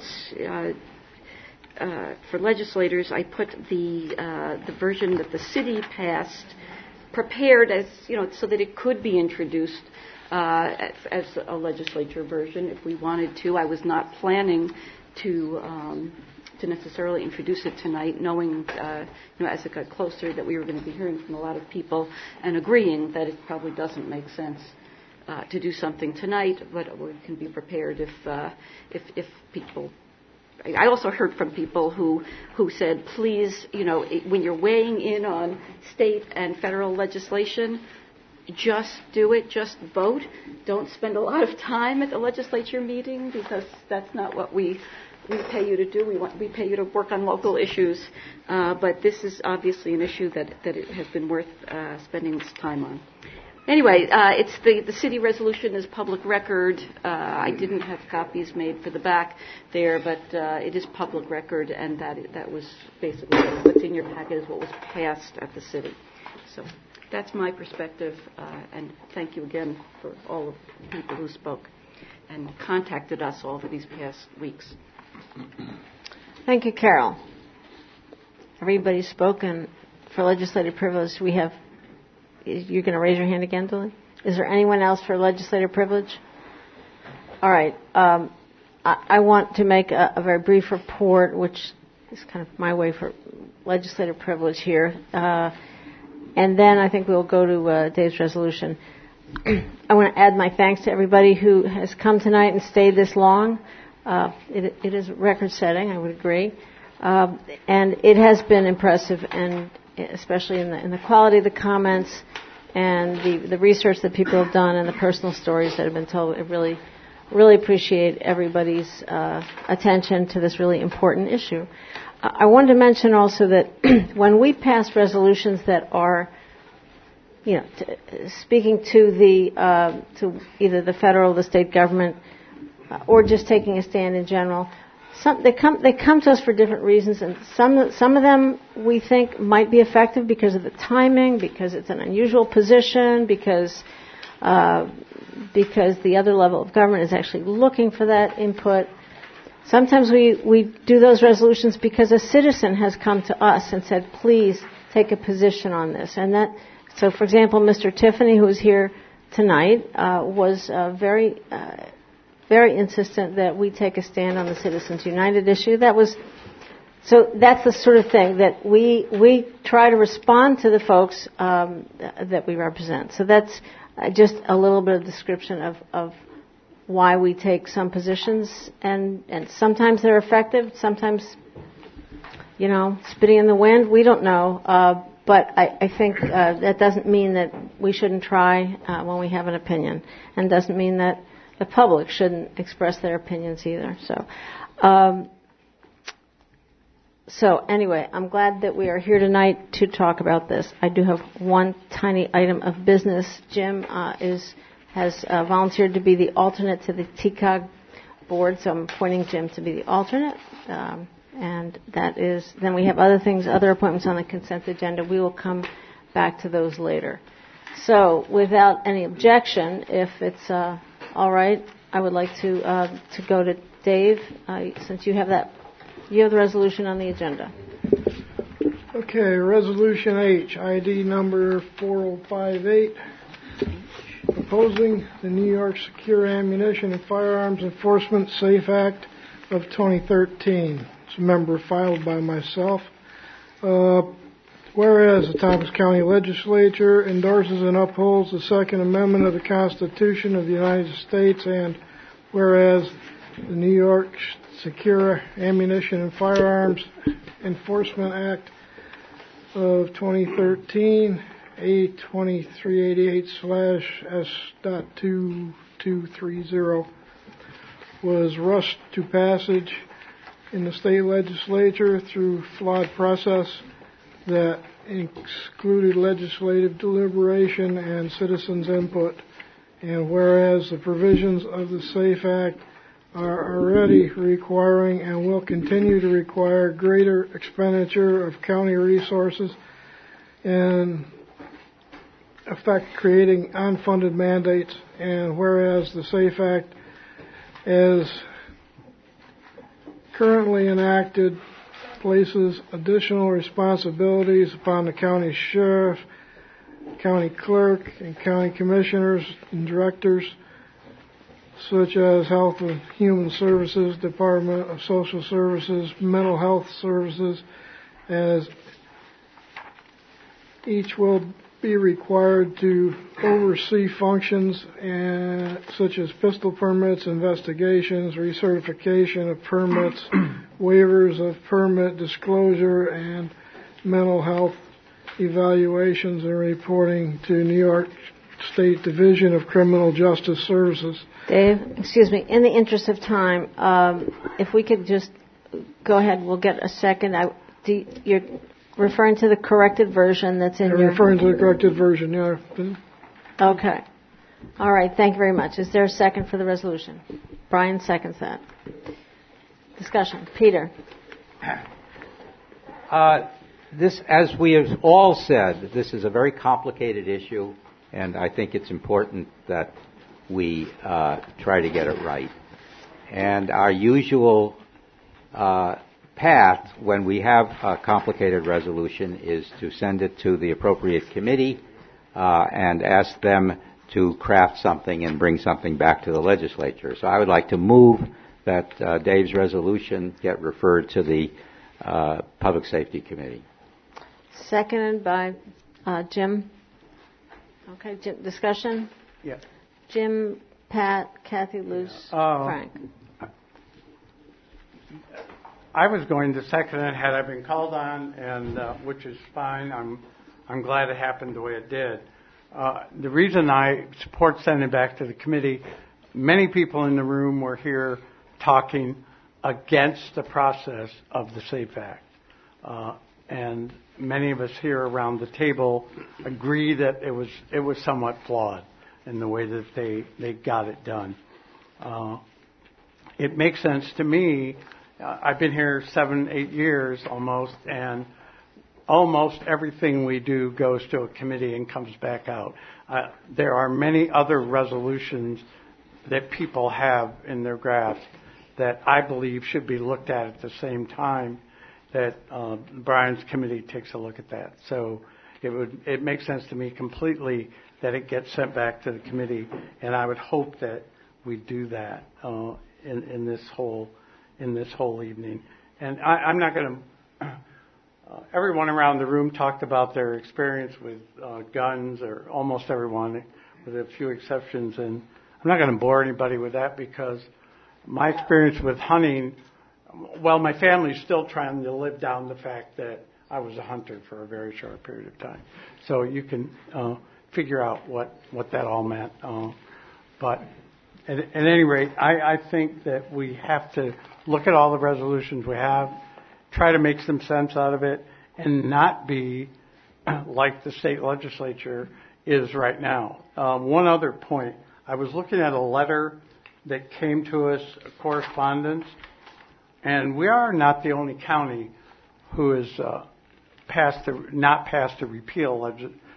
N: for legislators. I put the version that the city passed, prepared as so that it could be introduced as a legislature version if we wanted to. I was not planning to necessarily introduce it tonight, knowing as it got closer that we were going to be hearing from a lot of people and agreeing that it probably doesn't make sense to do something tonight, but we can be prepared if people. I also heard from people who said, please, when you're weighing in on state and federal legislation, just do it, just vote. Don't spend a lot of time at the legislature meeting, because that's not what we pay you to do. We pay you to work on local issues, but this is obviously an issue that it has been worth spending time on. Anyway, it's the city resolution is public record. I didn't have copies made for the back there, but it is public record, and that was basically what's in your packet is what was passed at the city. So that's my perspective, and thank you again for all of the people who spoke and contacted us over these past weeks.
A: Thank you, Carol. Everybody's spoken. For legislative privilege, we have. You're going to raise your hand again, Julie? Is there anyone else for legislative privilege? All right. I want to make a very brief report, which is kind of my way for legislative privilege here. And then I think we'll go to Dave's resolution. I want to add my thanks to everybody who has come tonight and stayed this long. It is record-setting, I would agree. And it has been impressive, and especially in the quality of the comments and the research that people have done and the personal stories that have been told. I really, really appreciate everybody's attention to this really important issue. I wanted to mention also that when we pass resolutions that are, speaking to to either the federal or the state government, or just taking a stand in general, they come to us for different reasons, and some of them we think might be effective because of the timing, because it's an unusual position, because the other level of government is actually looking for that input. Sometimes we do those resolutions because a citizen has come to us and said, please take a position on this. And so for example, Mr. Tiffany, who is here tonight, was very insistent that we take a stand on the Citizens United issue. So that's the sort of thing that we try to respond to the folks that we represent. So that's just a little bit of description of why we take some positions, and sometimes they're effective, sometimes, spitting in the wind, we don't know. But I think that doesn't mean that we shouldn't try when we have an opinion, and doesn't mean that the public shouldn't express their opinions either. So anyway, I'm glad that we are here tonight to talk about this. I do have one tiny item of business. Jim has volunteered to be the alternate to the TCOG board, so I'm appointing Jim to be the alternate. And that is, then we have other things, other appointments on the consent agenda. We will come back to those later. So without any objection, if it's all right, I would like to go to Dave, since you have the resolution on the agenda.
M: Okay, Resolution H, ID number 4058, Proposing the New York Secure Ammunition and Firearms Enforcement Safe Act of 2013. It's a member filed by myself. Whereas the Tompkins County Legislature endorses and upholds the Second Amendment of the Constitution of the United States, and whereas the New York Secure Ammunition and Firearms Enforcement Act of 2013, A2388/S.2230, was rushed to passage in the state legislature through flawed process that excluded legislative deliberation and citizens' input. And whereas the provisions of the SAFE Act are already requiring and will continue to require greater expenditure of county resources and effect creating unfunded mandates, and whereas the SAFE Act as currently enacted places additional responsibilities upon the county sheriff, county clerk, and county commissioners and directors, such as Health and Human Services, Department of Social Services, Mental Health Services, as each will be required to oversee functions such as pistol permits, investigations, recertification of permits, waivers of permit disclosure, and mental health evaluations and reporting to New York State Division of Criminal Justice Services.
A: Dave, excuse me, in the interest of time, if we could just go ahead, we'll get a second. You're referring to the corrected version that's in your...
M: Referring to the corrected version, yeah.
A: Okay. All right, thank you very much. Is there a second for the resolution? Brian seconds that. Discussion. Peter.
I: This, as we have all said, this is a very complicated issue, and I think it's important that we try to get it right. And our usual path when we have a complicated resolution is to send it to the appropriate committee and ask them to craft something and bring something back to the legislature. So I would like to move that Dave's resolution get referred to the Public Safety Committee.
A: Seconded by Jim. Okay, Jim, discussion?
C: Yeah.
A: Jim, Pat, Kathy, Luce, Frank.
C: I was going to second it had I been called on, and which is fine. I'm glad it happened the way it did. The reason I support sending it back to the committee, many people in the room were here talking against the process of the SAFE Act. And many of us here around the table agree that it was somewhat flawed in the way that they got it done. It makes sense to me. I've been here 7-8 years almost, and almost everything we do goes to a committee and comes back out. There are many other resolutions that people have in their grasp that I believe should be looked at the same time that Brian's committee takes a look at that. So it makes sense to me completely that it gets sent back to the committee, and I would hope that we do that in this whole evening. And I'm not going to. Everyone around the room talked about their experience with guns, or almost everyone, with a few exceptions. And I'm not going to bore anybody with that because my experience with hunting, well, my family's still trying to live down the fact that I was a hunter for a very short period of time. So you can figure out what that all meant. But at any rate, I think that we have to look at all the resolutions we have, try to make some sense out of it, and not be like the state legislature is right now. One other point. I was looking at a letter that came to us, a correspondence, and we are not the only county who has not passed a repeal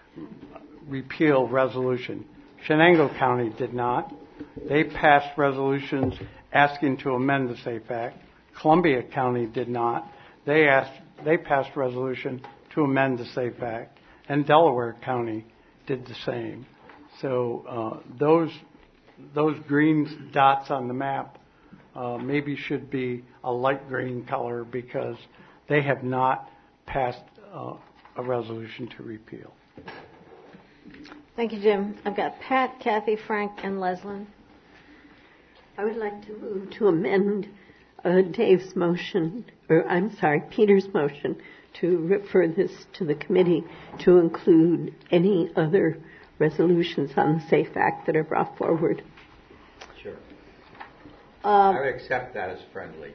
C: resolution. Shenango County did not. They passed resolutions asking to amend the SAFE Act. Columbia County did not. They passed resolution to amend the SAFE Act, and Delaware County did the same. So those green dots on the map maybe should be a light green color because they have not passed a resolution to repeal.
A: Thank you, Jim. I've got Pat, Kathy, Frank, and Leslyn.
F: I would like to move to amend Dave's motion, Peter's motion, to refer this to the committee to include any other resolutions on the SAFE Act that are brought forward.
I: Sure. I would accept that as friendly.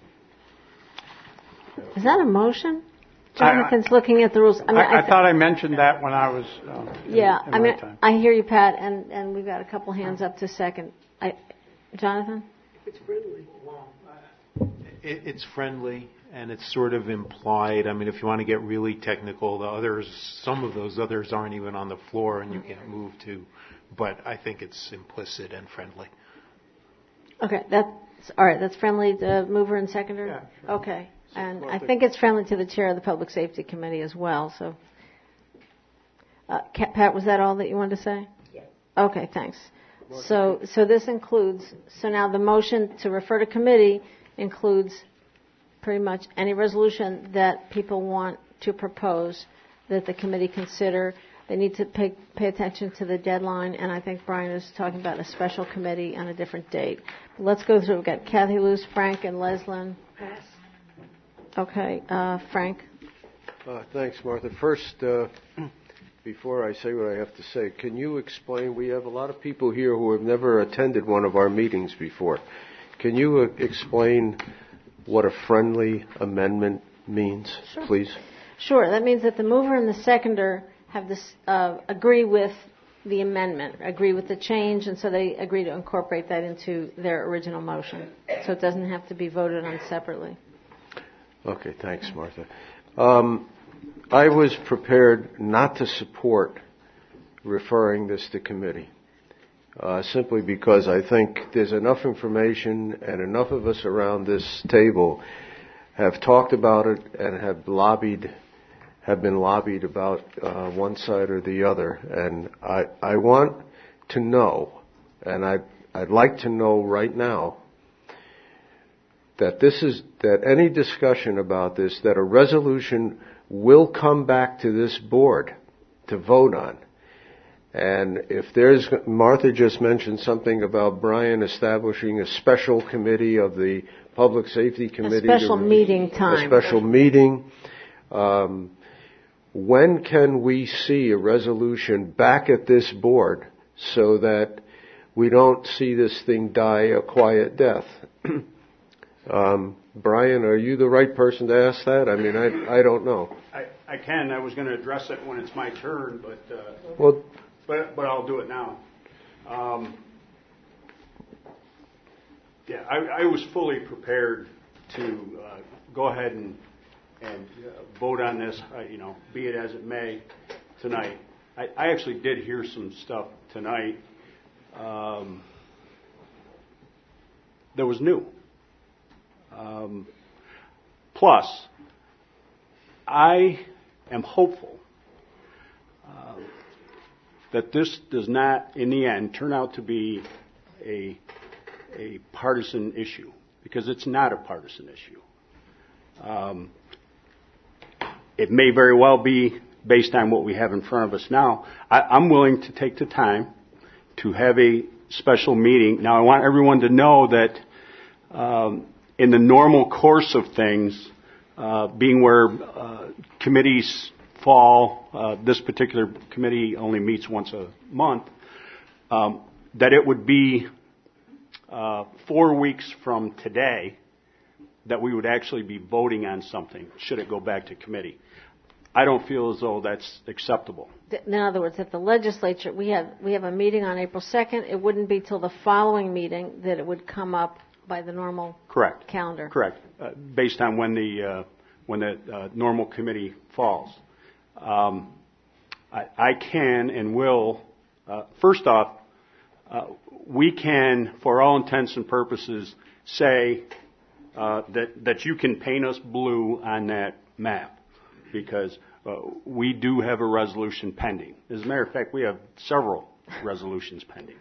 A: Is that a motion? Jonathan's looking at the rules.
C: I thought I mentioned that when I was in my time.
A: I hear you, Pat, and we've got a couple hands up to second. Jonathan?
L: It's friendly.
O: It's friendly, and it's sort of implied. I mean, if you want to get really technical, some of those others aren't even on the floor, and you can't move to. But I think it's implicit and friendly.
A: Okay, that's all right. That's friendly. The mover and seconder.
C: Yeah, sure.
A: Okay, and I think it's friendly to the chair of the Public Safety Committee as well. So, Pat, was that all that you wanted to say?
F: Yes.
A: Okay, thanks. So this includes. So now the motion to refer to committee includes pretty much any resolution that people want to propose that the committee consider. They need to pay attention to the deadline, and I think Brian is talking about a special committee on a different date. Let's go through. We've got Kathy, Luce, Frank, and Leslyn.
L: Pass.
A: Okay, Frank.
E: Thanks, Martha. First, before I say what I have to say, can you explain? We have a lot of people here who have never attended one of our meetings before. Can you explain what a friendly amendment means,
A: Sure.
E: please?
A: Sure. That means that the mover and the seconder have this agree with the amendment, agree with the change, and so they agree to incorporate that into their original motion. So it doesn't have to be voted on separately.
E: Okay, thanks, Martha. I was prepared not to support referring this to committee, simply because I think there's enough information and enough of us around this table have talked about it and have been lobbied about one side or the other. And I want to know, and I'd like to know right now, that any discussion about this, that a resolution will come back to this board to vote on. And if Martha just mentioned something about Brian establishing a special committee of the Public Safety Committee.
A: A special meeting time.
E: A special meeting. When can we see a resolution back at this board so that we don't see this thing die a quiet death? Brian, are you the right person to ask that? I mean, I don't know.
K: I can. I was going to address it when it's my turn, but I'll do it now. I was fully prepared to go ahead and vote on this, be it as it may, tonight. I actually did hear some stuff tonight that was new. Plus, I am hopeful that this does not, in the end, turn out to be a partisan issue, because it's not a partisan issue. It may very well be based on what we have in front of us now. I'm willing to take the time to have a special meeting. Now, I want everyone to know that in the normal course of things, being where committees fall, this particular committee only meets once a month, that it would be 4 weeks from today that we would actually be voting on something, should it go back to committee. I don't feel as though that's acceptable.
A: In other words, at the legislature, we have a meeting on April 2nd. It wouldn't be till the following meeting that it would come up by the normal calendar.
K: Correct. Based on when the normal committee falls. I can and will, first off, we can, for all intents and purposes, say that you can paint us blue on that map, because we do have a resolution pending. As a matter of fact, we have several resolutions pending.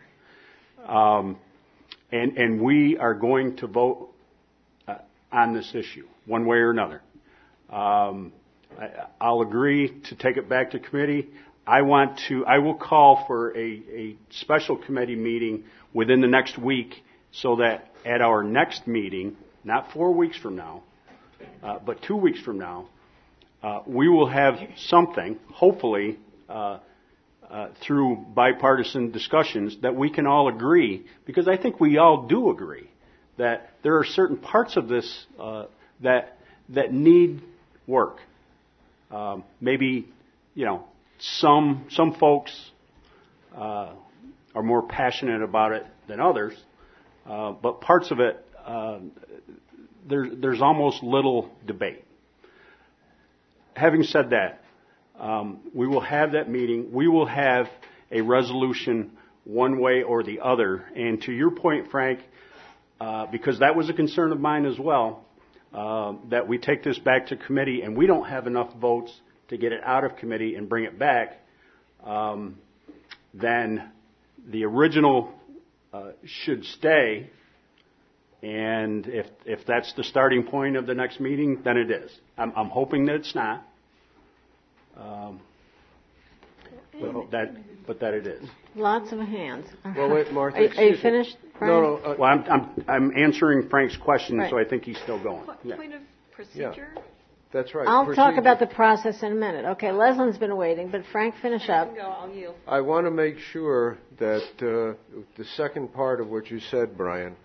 K: And we are going to vote on this issue, one way or another. I'll agree to take it back to committee. I will call for a special committee meeting within the next week so that at our next meeting, not 4 weeks from now, but 2 weeks from now, we will have something, hopefully, through bipartisan discussions that we can all agree, because I think we all do agree that there are certain parts of this that need work. Maybe, some folks are more passionate about it than others, but parts of it there's almost little debate. Having said that, we will have that meeting. We will have a resolution one way or the other. And to your point, Frank, because that was a concern of mine as well, that we take this back to committee and we don't have enough votes to get it out of committee and bring it back, then the original should stay. And if that's the starting point of the next meeting, then it is. I'm hoping that it's not. But that it is.
A: Lots of hands.
E: Well, wait, Martha.
A: Are you finished, Brian?
K: No. Well, I'm answering Frank's question,
A: right.
K: So I think he's still going.
N: Point of procedure?
E: Yeah. That's right.
A: I'll talk about the process in a minute. Okay, Leslie's been waiting, but Frank, finish up.
N: I'll yield.
E: I want to make sure that the second part of what you said, Brian,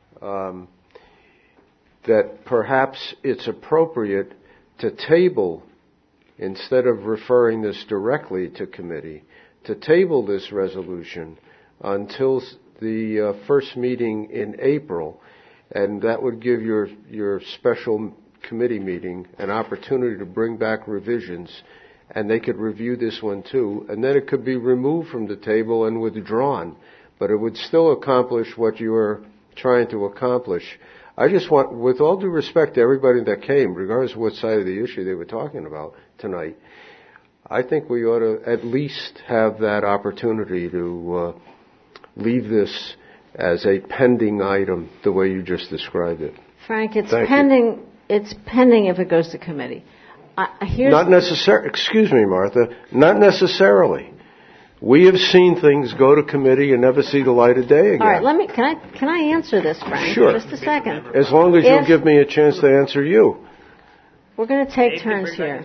E: that perhaps it's appropriate to table, instead of referring this directly to committee, to table this resolution until the first meeting in April, and that would give your special committee meeting an opportunity to bring back revisions, and they could review this one too, and then it could be removed from the table and withdrawn, but it would still accomplish what you were trying to accomplish. I just want, with all due respect to everybody that came, regardless of what side of the issue they were talking about tonight, I think we ought to at least have that opportunity to leave this as a pending item, the way you just described it.
A: Frank, it's pending. It's pending if it goes to committee.
E: Not necessarily. Excuse me, Martha. Not necessarily. We have seen things go to committee and never see the light of day again.
A: All right, can I answer this, Frank?
E: Sure.
A: Just a second.
E: As long as you'll give me a chance to answer you.
A: We're going to take turns here.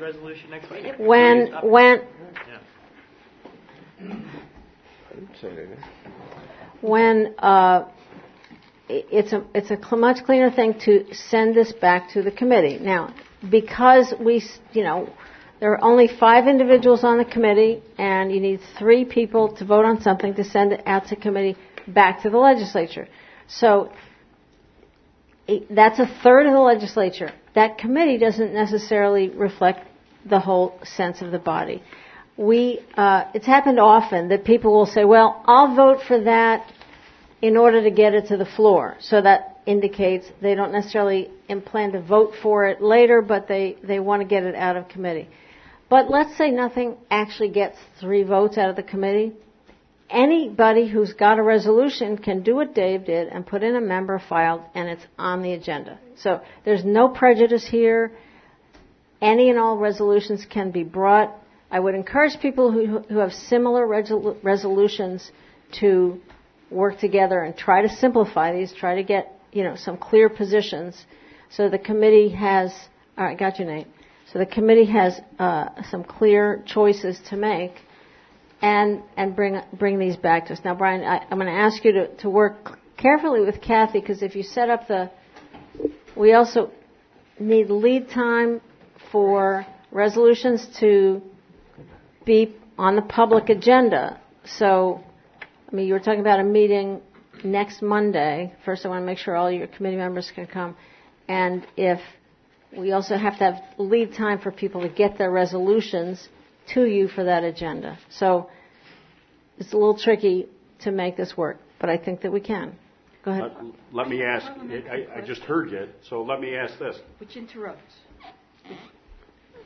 A: When it's a much cleaner thing to send this back to the committee. Now, because there are only 5 individuals on the committee, and you need 3 people to vote on something to send it out to committee back to the legislature. So that's a third of the legislature. That committee doesn't necessarily reflect the whole sense of the body. It's happened often that people will say, well, I'll vote for that in order to get it to the floor. So that indicates they don't necessarily plan to vote for it later, but they want to get it out of committee. But let's say nothing actually gets 3 votes out of the committee. Anybody who's got a resolution can do what Dave did and put in a member filed, and it's on the agenda. So there's no prejudice here. Any and all resolutions can be brought. I would encourage people who have similar resolutions to work together and try to simplify these, try to get, some clear positions. So the committee has, all right, got you, Nate. So the committee has some clear choices to make and bring these back to us. Now, Brian, I'm going to ask you to work carefully with Kathy, because if you set up we also need lead time for resolutions to be on the public agenda. So, you were talking about a meeting next Monday. First, I want to make sure all your committee members can come. And if we also have to have lead time for people to get their resolutions to you for that agenda. So it's a little tricky to make this work, but I think that we can. Go ahead.
K: Let me ask, I just heard you, so let me ask this.
N: Which interrupts.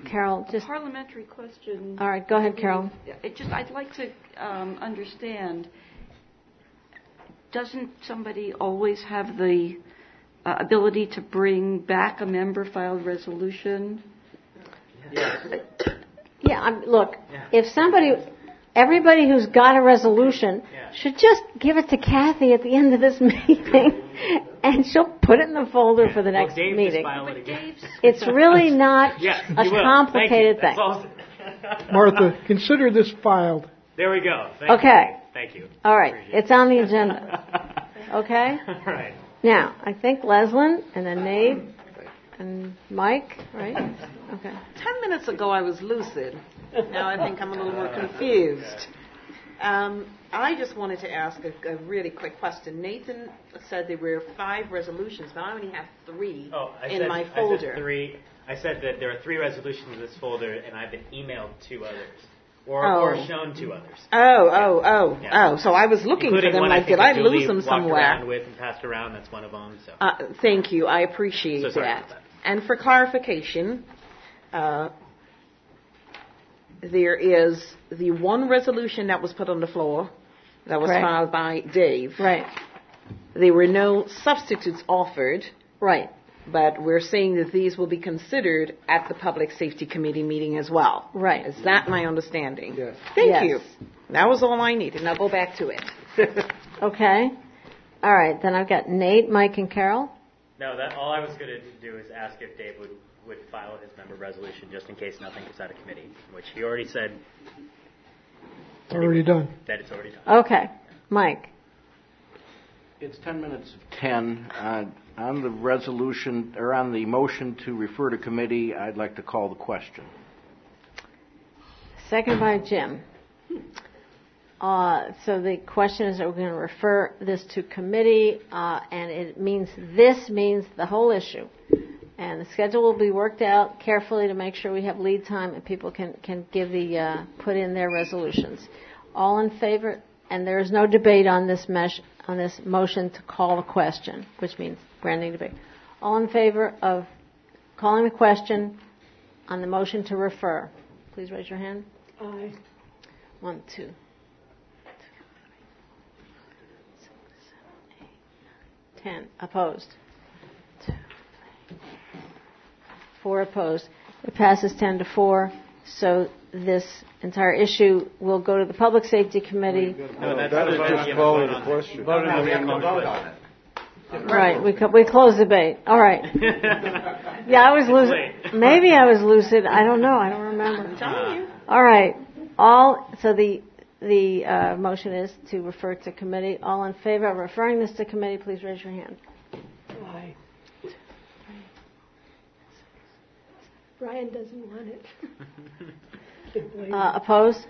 A: Carol, just...
N: Parliamentary question.
A: All right, go ahead, Carol.
N: I'd like to understand, doesn't somebody always have the ability to bring back a member-filed resolution?
A: Yeah, look, if everybody who's got a resolution should just give it to Kathy at the end of this meeting, and she'll put it in the folder for the next meeting. It's really not a complicated thing.
M: Martha, consider this filed.
D: There we go. Thank you.
A: All right, it's on the agenda. Okay?
D: All right.
A: Now, I think Leslyn, and then Nate, and Mike, right? Okay.
H: 10 minutes ago I was lucid. Now I think I'm a little more confused. I just wanted to ask a really quick question. Nathan said there were 5 resolutions, but I only have 3 in my folder.
D: I said that there are 3 resolutions in this folder, and I've been emailed to others. Or shown to others.
H: So I was looking
D: including
H: for them.
D: One,
H: like, did I lose them
D: walked
H: somewhere?
D: Around with and passed around. That's one of them. So.
H: Thank you. I appreciate that. And for clarification, there is the one resolution that was put on the floor that was filed by Dave.
A: Right.
H: There were no substitutes offered.
A: Right.
H: But we're saying that these will be considered at the Public Safety Committee meeting as well.
A: Right.
H: Is that my understanding?
M: Yes.
H: Thank you. That was all I needed. Now go back to it.
A: Okay. All right. Then I've got Nate, Mike, and Carol.
D: No, all I was going to do is ask if Dave would file his member resolution just in case nothing gets out of committee, which he already said.
M: Already done.
D: That it's already done.
A: Okay. Mike.
G: It's 10 minutes of 10. On the resolution, or on the motion to refer to committee, I'd like to call the question.
A: Second by Jim. So the question is that we're going to refer this to committee, and this means the whole issue. And the schedule will be worked out carefully to make sure we have lead time and people can put in their resolutions. All in favor? And there is no debate on this motion to call the question, which means granting debate. All in favor of calling the question on the motion to refer? Please raise your hand.
L: Aye.
A: 1, 2, 10. Opposed? 2, 3, 4 opposed. It passes 10-4. So this entire issue will go to the Public Safety Committee.
E: No, that is just voting the question.
I: We have to vote on it.
A: Right, we close the debate. All right. Yeah, I was lucid. Maybe I was lucid. I don't know. I don't remember.
H: I'm telling you.
A: All right. So the motion is to refer to committee. All in favor of referring this to committee, please raise your hand.
L: Aye.
B: Brian doesn't want it.
A: Opposed?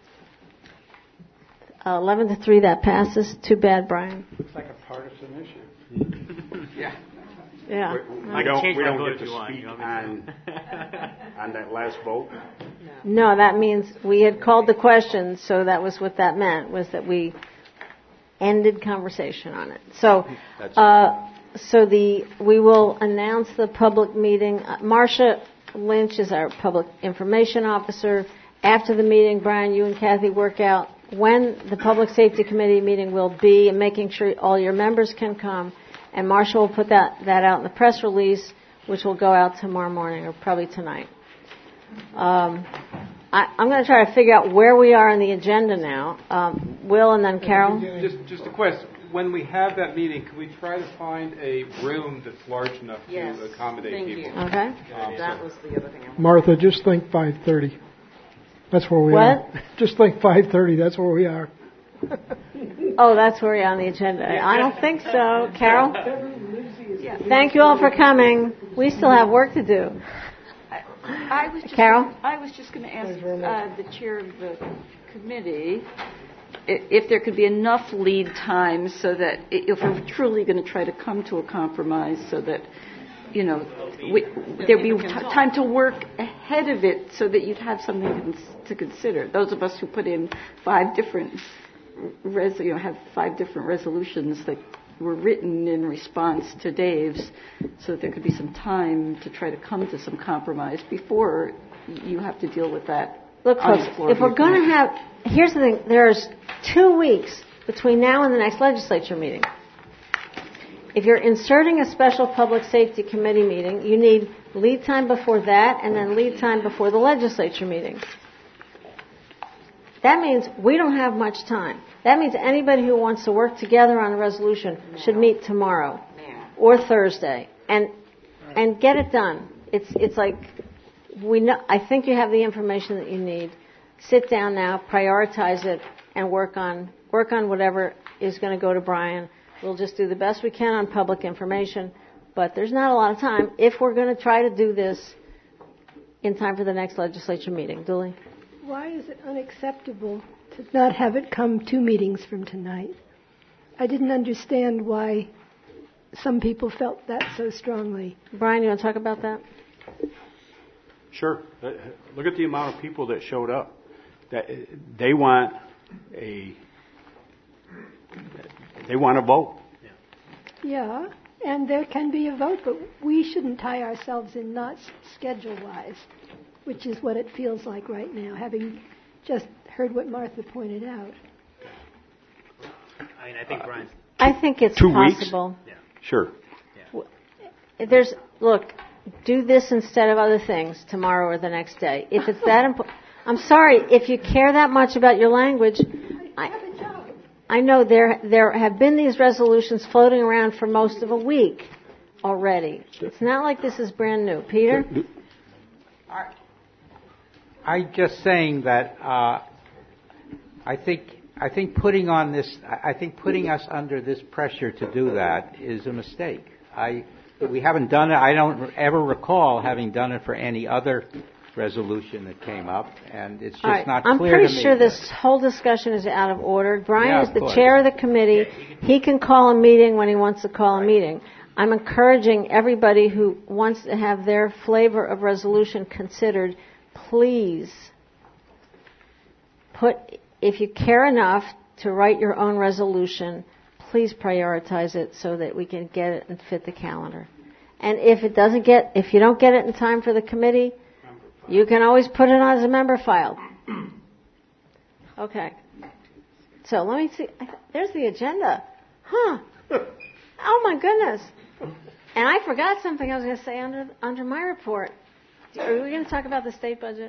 A: 11-3, that passes. Too bad, Brian.
C: It's like a partisan issue.
K: Yeah.
A: Yeah.
K: We don't get to speak on that last vote.
A: No, that means we had called the question, so that was what that meant, was that we ended conversation on it. So, we will announce the public meeting. Marcia Lynch is our public information officer. After the meeting, Brian, you and Kathy work out when the Public Safety Committee meeting will be and making sure all your members can come. And Marcia will put that out in the press release, which will go out tomorrow morning or probably tonight. I'm going to try to figure out where we are on the agenda now. Will and then Carol.
J: Just a question. When we have that meeting, can we try to find a room that's large enough to accommodate people?
A: Okay.
H: That was the other thing I wanted.
M: Martha, just think 5:30. That's where we are. Just think 5:30. That's where we are.
A: Oh, that's where you're on the agenda. I don't think so. Carol? Thank you all for coming. We still have work to do. Carol?
N: I was just going to ask the chair of the committee if there could be enough lead time so that if we're truly going to try to come to a compromise so that, there'd be time to work ahead of it so that you'd have something to consider. Those of us who put in 5 different have 5 different resolutions that were written in response to Dave's, so that there could be some time to try to come to some compromise before you have to deal with that.
A: Look, folks, if we're going to have, here's the thing, there's 2 weeks between now and the next legislature meeting. If you're inserting a special public safety committee meeting, you need lead time before that and then lead time before the legislature meeting. That means we don't have much time. That means anybody who wants to work together on a resolution should meet tomorrow or Thursday and get it done. It's like we know. I think you have the information that you need. Sit down now, prioritize it, and work on whatever is going to go to Brian. We'll just do the best we can on public information, but there's not a lot of time if we're going to try to do this in time for the next legislature meeting. Dooley?
B: Why is it unacceptable to not have it come 2 meetings from tonight? I didn't understand why some people felt that so strongly.
A: Brian, you want to talk about that?
K: Sure. Look at the amount of people that showed up. That they want a vote.
B: Yeah, and there can be a vote, but we shouldn't tie ourselves in knots schedule-wise, which is what it feels like right now, having just heard what Martha pointed out.
D: I mean, I think Brian's...
A: I think it's
K: 2
A: possible.
K: weeks? Yeah. Sure.
A: Yeah. Look, do this instead of other things tomorrow or the next day. If it's that important, I'm sorry, if you care that much about your language, I know there have been these resolutions floating around for most of a week already. It's not like this is brand new. Peter?
I: I'm just saying that I think putting us under this pressure to do that is a mistake. We haven't done it. I don't ever recall having done it for any other resolution that came up, and it's just not clear to me.
A: I'm pretty sure this whole discussion is out of order. Brian is the chair of the committee. He can call a meeting when he wants to call a meeting. I'm encouraging everybody who wants to have their flavor of resolution considered, please if you care enough to write your own resolution, please prioritize it so that we can get it and fit the calendar. And if you don't get it in time for the committee, you can always put it on as a member file. Okay. So let me see. There's the agenda. Huh. Oh my goodness. And I forgot something I was going to say under my report. Are we going to talk about the state budget?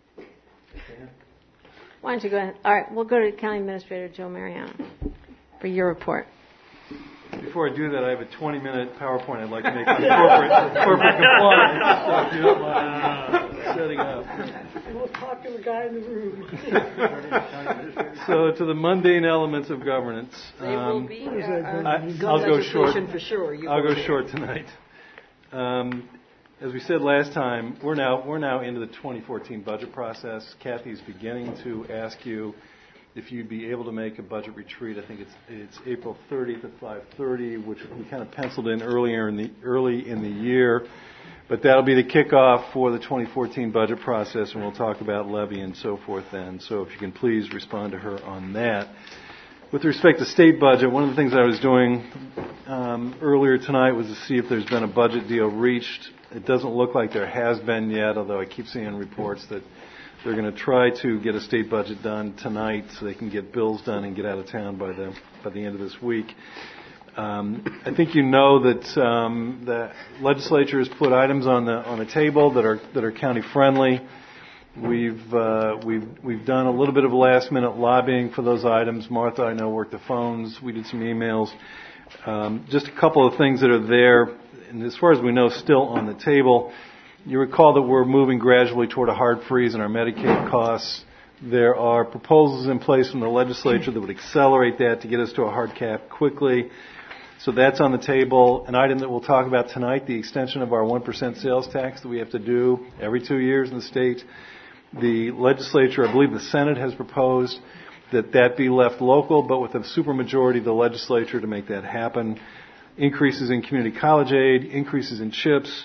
A: Why don't you go ahead? All right, we'll go to County Administrator Joe Mariano for your report.
P: Before I do that, I have a 20-minute PowerPoint I'd like to make on corporate compliance. So if you don't mind setting up.
L: We'll talk to the guy in the room.
P: So to the mundane elements of governance.
N: They will be
P: I'll go short.
N: For sure.
P: I'll go short tonight. As we said last time, we're now into the 2014 budget process. Kathy's beginning to ask you if you'd be able to make a budget retreat. I think it's April 30th at 5:30, which we kind of penciled in early in the year. But that'll be the kickoff for the 2014 budget process, and we'll talk about levy and so forth then. So if you can please respond to her on that. With respect to state budget, one of the things I was doing earlier tonight was to see if there's been a budget deal reached. It doesn't look like there has been yet, although I keep seeing reports that they're going to try to get a state budget done tonight so they can get bills done and get out of town by the end of this week. I think you know that the legislature has put items on the table that are county friendly. We've done a little bit of last minute lobbying for those items. Martha, I know, worked the phones. We did some emails. Just a couple of things that are there, and as far as we know, still on the table. You recall that we're moving gradually toward a hard freeze in our Medicaid costs. There are proposals in place from the legislature that would accelerate that to get us to a hard cap quickly. So that's on the table. An item that we'll talk about tonight, the extension of our 1% sales tax that we have to do every 2 years in the state. The legislature, I believe the Senate, has proposed that be left local, but with a supermajority of the legislature to make that happen. Increases in community college aid, increases in CHIPS,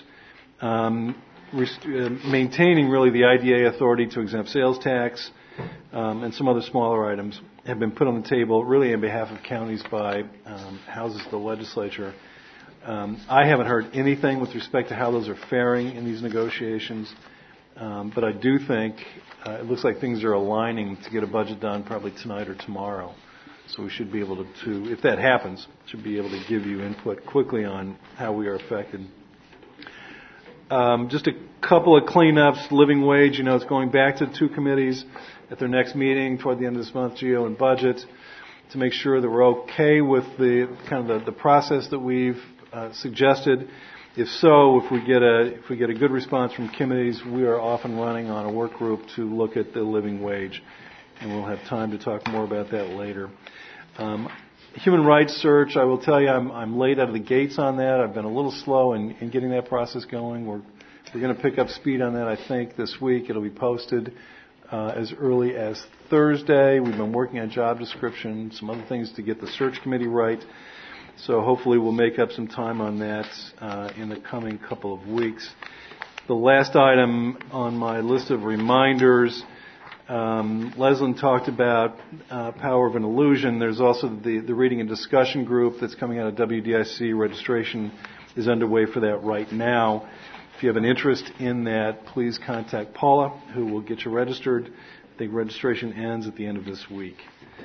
P: maintaining really the IDA authority to exempt sales tax, and some other smaller items have been put on the table really on behalf of counties by houses of the legislature. I haven't heard anything with respect to how those are faring in these negotiations. But I do think it looks like things are aligning to get a budget done probably tonight or tomorrow. So we should be able to, if that happens, should be able to give you input quickly on how we are affected. Just a couple of cleanups. Living wage, it's going back to 2 committees at their next meeting toward the end of this month, GEO and Budget, to make sure that we're okay with the kind of the process that we've suggested. If so, if we get a good response from committees, we are off and running on a work group to look at the living wage, and we'll have time to talk more about that later. Human rights search, I will tell you, I'm late out of the gates on that. I've been a little slow in getting that process going. We're going to pick up speed on that, I think, this week. It'll be posted as early as Thursday. We've been working on job description, some other things to get the search committee right. So hopefully we'll make up some time on that in the coming couple of weeks. The last item on my list of reminders, Leslyn talked about Power of an Illusion. There's also the reading and discussion group that's coming out of WDIC. Registration is underway for that right now. If you have an interest in that, please contact Paula, who will get you registered. I think registration ends at the end of this week.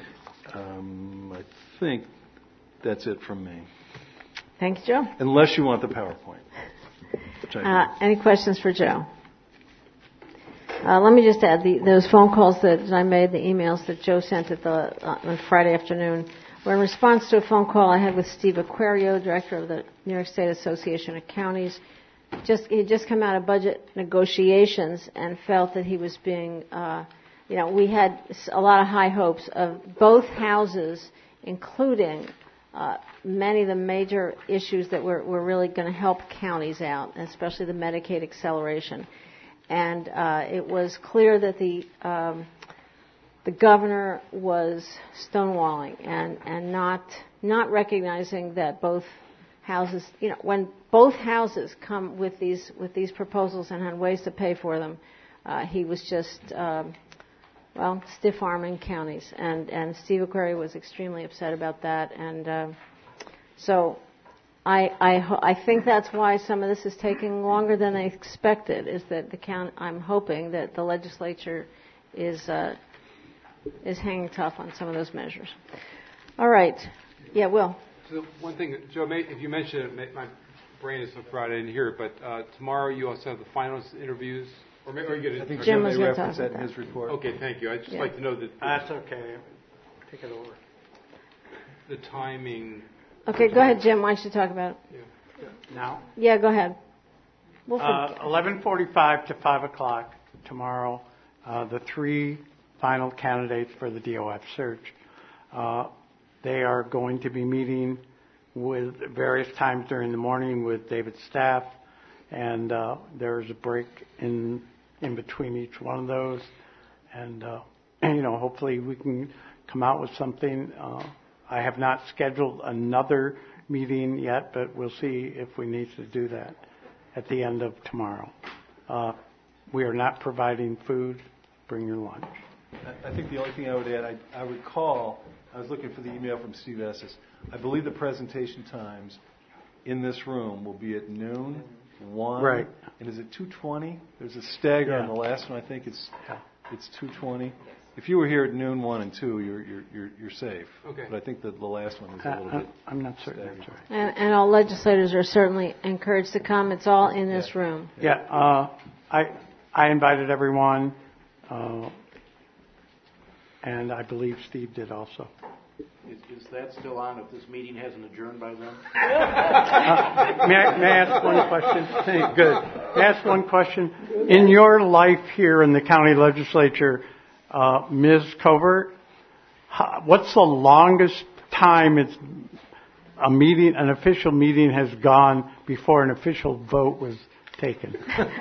P: I think that's it from me.
A: Thanks, Joe.
P: Unless you want the PowerPoint. Which I
A: any questions for Joe? Let me just add those phone calls that I made, the emails that Joe sent on Friday afternoon, were in response to a phone call I had with Steve Aquario, director of the New York State Association of Counties. He had just come out of budget negotiations and felt that he was being, we had a lot of high hopes of both houses, including many of the major issues that were really going to help counties out, especially the Medicaid acceleration. And it was clear that the governor was stonewalling and not recognizing that both houses, when both houses come with these proposals and had ways to pay for them, he was just stiff-arming counties, and Steve Aquario was extremely upset about that, and so I think that's why some of this is taking longer than I expected. Is that I'm hoping that the legislature is hanging tough on some of those measures. All right, yeah, Will.
J: So one thing, Joe, if you mentioned it, my brain is so fried I didn't hear it, but tomorrow you also have the finalist interviews. Or maybe you get
A: I think Jim was going to talk
P: that in his report.
J: Okay, thank you. I'd just like to know that.
C: That's okay. Take it over.
J: The timing.
A: Okay, go ahead, Jim. Why don't you talk about it?
C: Yeah. Now?
A: Yeah, go ahead.
C: 11:45 to 5 o'clock tomorrow. The 3 final candidates for the DOF search. They are going to be meeting with various times during the morning with David's staff, and there's a break in between each one of those, and hopefully we can come out with something. I have not scheduled another meeting yet, but we'll see if we need to do that at the end of tomorrow. We are not providing food. Bring your lunch.
P: I think the only thing I would add, I recall, I was looking for the email from Steve Estes. I believe the presentation times in this room will be at noon, 1.
C: Right.
P: And is it 2:20? There's a stagger on the last one. I think it's 2:20. If you were here at noon, 1 and 2, you're safe.
J: Okay.
P: But I think that the last one is a little bit.
C: I'm not certain. That's
A: right. And all legislators are certainly encouraged to come. It's all in this room.
C: Yeah. I invited everyone, and I believe Steve did also.
G: Is that still on if this meeting hasn't adjourned by then?
C: May I ask one question? Good. May I ask one question? In your life here in the county legislature, Ms. Covert, what's the longest time an official meeting has gone before an official vote was taken?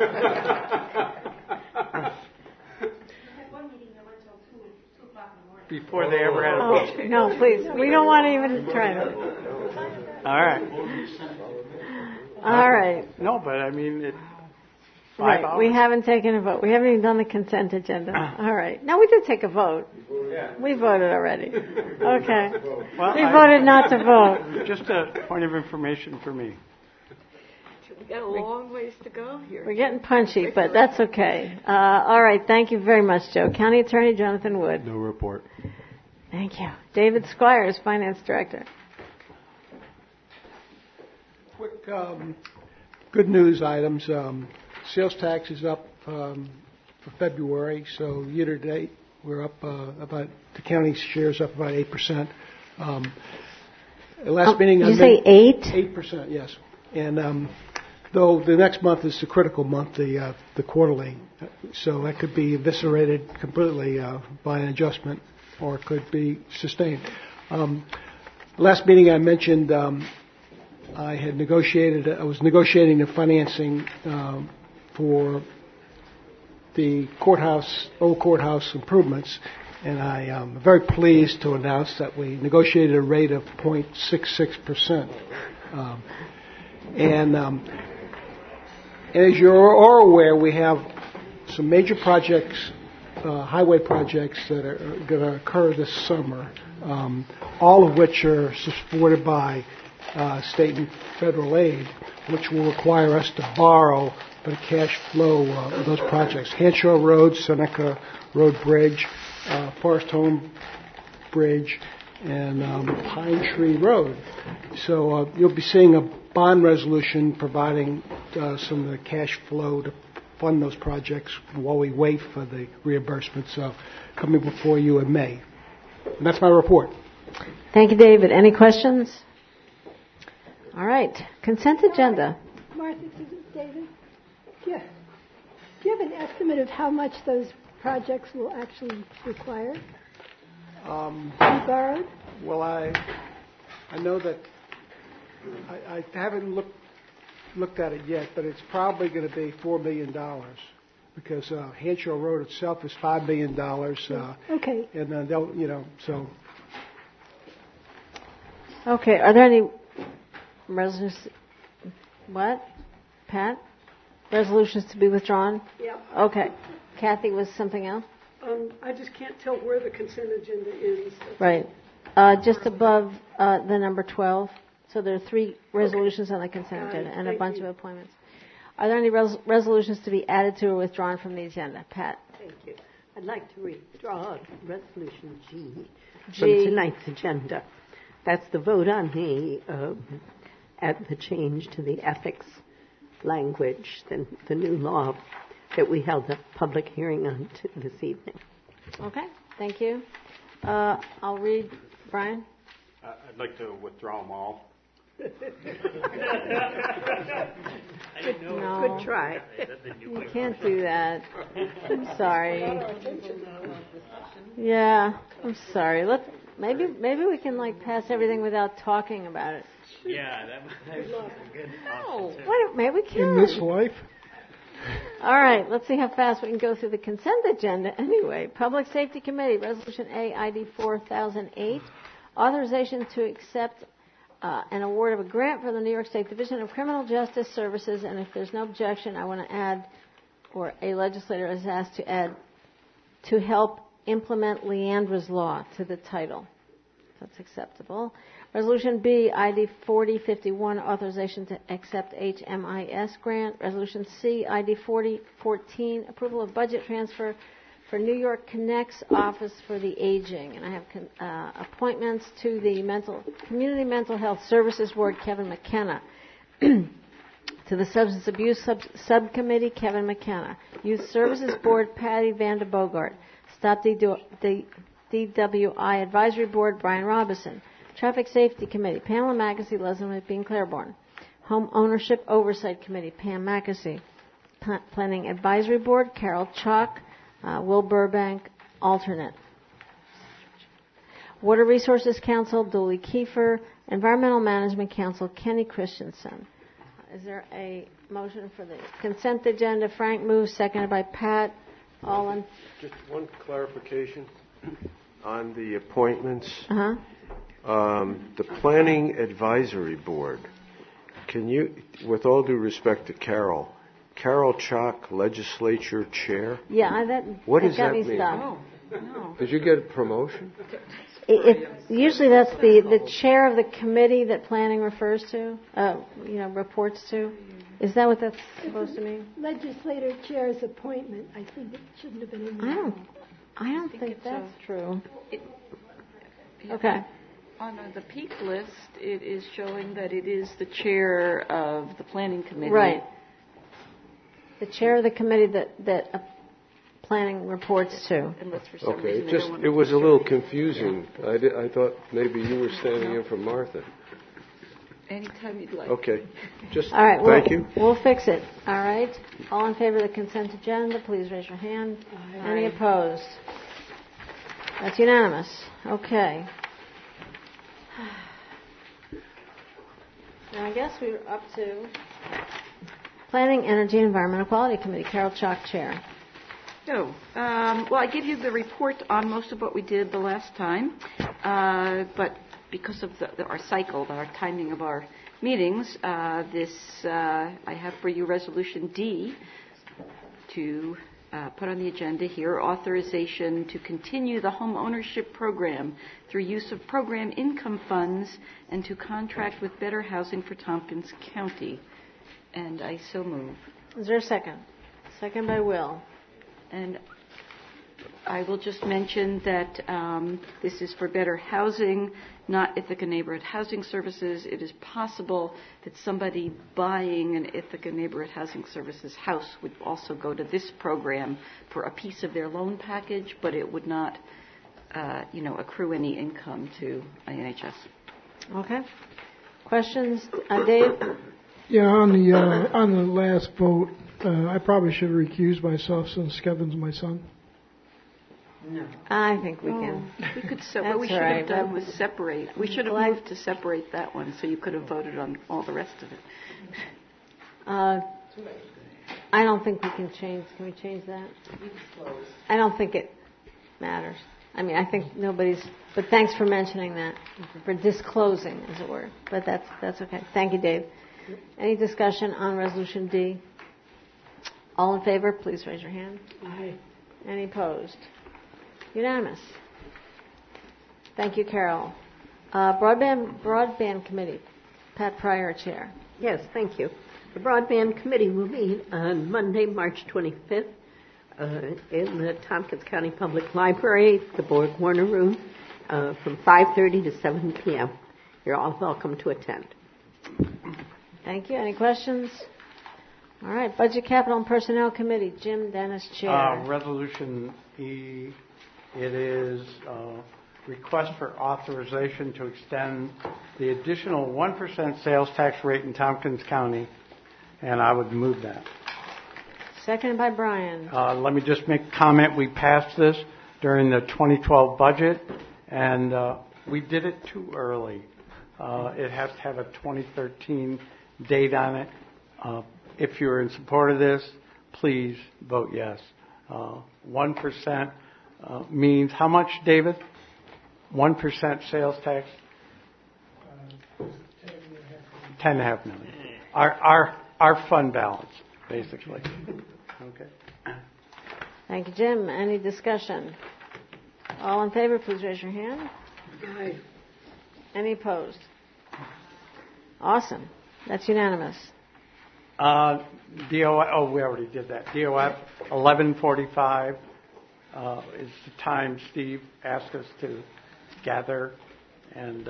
C: Before they ever had a vote.
A: No, please. We don't want to even try that.
C: All right.
A: All right.
C: No, but I mean, it's 5
A: right.
C: hours.
A: We haven't taken a vote. We haven't even done the consent agenda. All right. No, we did take a vote. We voted already. Okay.
C: Well,
A: we voted not to vote.
C: Just a point of information for me.
N: We've got a long ways to go here.
A: We're getting punchy, but that's okay. All right. Thank you very much, Joe. County Attorney Jonathan Wood.
O: No report.
A: Thank you. David Squires, Finance Director.
Q: Quick good news items. Sales tax is up for February, so year to date we're up about, the county share's up about 8%. Last meeting,
A: did you say 8?
Q: 8%, yes. And though the next month is the critical month, the quarterly, so that could be eviscerated completely by an adjustment, or it could be sustained. Last meeting I mentioned I was negotiating the financing for the old courthouse improvements, and I am very pleased to announce that we negotiated a rate of 0.66%. And as you're all aware, we have some major projects, highway projects that are going to occur this summer, all of which are supported by state and federal aid, which will require us to borrow for the cash flow of those projects. Hanshaw Road, Seneca Road Bridge, Forest Home Bridge, and Pine Tree Road. So you'll be seeing a bond resolution providing some of the cash flow to fund those projects while we wait for the reimbursements coming before you in May. And that's my report.
A: Thank you, David. Any questions? All right. Consent agenda.
B: Martha, David, do you have an estimate of how much those projects will actually require to be borrowed?
Q: Well, I know that I haven't looked at it yet, but it's probably going to be $4 million because Hanshaw Road itself is $5 million.
B: Okay.
Q: And so.
A: Okay. Are there any resolutions? What? Pat? Resolutions to be withdrawn?
L: Yeah.
A: Okay. Kathy, was something else?
L: I just can't tell where the consent agenda is.
A: Right. Just above the number 12. So there are 3 resolutions on the consent agenda and a bunch of appointments. Are there any resolutions to be added to or withdrawn from the agenda? Pat?
F: Thank you. I'd like to withdraw Resolution G from tonight's agenda. That's the vote on the change to the ethics language, the new law that we held a public hearing on this evening.
A: Okay, thank you. I'll read. Brian?
K: I'd like to withdraw them all.
F: Good try.
A: You can't do that. I'm sorry. Yeah, I'm sorry. Maybe we can pass everything without talking about it.
D: Yeah, that would be good.
A: No, maybe we can.
Q: In this life?
A: All right, let's see how fast we can go through the consent agenda anyway. Public Safety Committee, Resolution A, ID 4008, authorization to accept an award of a grant for the New York State Division of Criminal Justice Services, and if there's no objection, I want to add, or a legislator is asked to add, to help implement Leandra's Law to the title. That's acceptable. Resolution B, ID 4051, authorization to accept HMIS grant. Resolution C, ID 4014, approval of budget transfer for New York Connect's Office for the Aging. And I have appointments to the Community Mental Health Services Board, Kevin McKenna. To the Substance Abuse Subcommittee, Kevin McKenna. Youth Services Board, Patty Vanda Bogart. Stop DWI Advisory Board, Brian Robinson. Traffic Safety Committee, Pamela Mackesy, Leslie McBean Claiborne. Home Ownership Oversight Committee, Pam Mackesy. Planning Advisory Board, Carol Chalk, Will Burbank, alternate. Water Resources Council, Dooley Kiefer. Environmental Management Council, Kenny Christensen. Is there a motion for the consent agenda? Frank moves, seconded by Pat. All in.
E: Just one clarification on the appointments. The Planning Advisory Board. Can you, with all due respect to Carol Chalk, Legislature Chair?
A: Yeah,
E: what
A: that
E: does
A: got
E: that
A: me
E: mean?
A: stuck.
E: No. Did you get a promotion?
A: Usually that's the chair of the committee that planning refers to, reports to. Is that what that's supposed to mean?
B: Legislator chair's appointment. I think it shouldn't have been in there.
A: I don't think that's true.
N: Yeah.
A: Okay.
N: On the peak list, it is showing that it is the chair of the planning committee.
A: Right. The chair of the committee that planning reports to.
N: Unless for some
E: Okay,
N: reason
E: it was a little confusing. I thought maybe you were standing in for Martha.
N: Anytime you'd like.
E: Okay, just
A: all right,
E: thank you.
A: We'll fix it. All right. All in favor of the consent agenda, please raise your hand.
N: Aye.
A: Any opposed? That's unanimous. Okay. Now I guess we're up to Planning, Energy, and Environmental Quality Committee. Carol Chalk, Chair.
N: So, well, I gave you the report on most of what we did the last time, but because of our cycle, our timing of our meetings, I have for you Resolution D to put on the agenda here, authorization to continue the home ownership program through use of program income funds and to contract with Better Housing for Tompkins County. And I so move.
A: Is there a second? Second by Will.
N: And I will just mention that this is for Better Housing, not Ithaca Neighborhood Housing Services. It is possible that somebody buying an Ithaca Neighborhood Housing Services house would also go to this program for a piece of their loan package, but it would not, accrue any income to INHS.
A: Okay. Questions? Dave?
M: Yeah, on the last vote, I probably should recuse myself since Kevin's my son.
A: No. I think we can.
N: We could. What we should have done was separate. We should have moved to separate that one, so you could have voted on all the rest of it.
A: I don't think we can change. Can we change that? I don't think it matters. I mean, I think nobody's. But thanks for mentioning that, for disclosing, as it were. But that's okay. Thank you, Dave. Any discussion on Resolution D? All in favor, please raise your hand.
L: Aye.
A: Any opposed? Unanimous. Thank you, Carol. Broadband Committee. Pat Pryor, Chair.
F: Yes, thank you. The Broadband Committee will meet on Monday, March 25th in the Tompkins County Public Library, the Borg Warner Room, from 5:30 to 7 p.m. You're all welcome to attend.
A: Thank you. Any questions? All right. Budget, Capital, and Personnel Committee. Jim Dennis, Chair.
C: Resolution E. It is request for authorization to extend the additional 1% sales tax rate in Tompkins County, and I would move that.
A: Seconded by Brian.
C: Let me just make a comment. We passed this during the 2012 budget, and we did it too early. It has to have a 2013 date on it. If you're in support of this, please vote yes. 1% means how much, David? 1% sales tax? $10.5 million. Our fund balance, basically. Okay.
A: Thank you, Jim. Any discussion? All in favor, please raise your hand.
L: Aye.
A: Any opposed? Awesome. That's unanimous.
C: DOF, we already did that. DOF 11:45 is the time Steve asked us to gather, and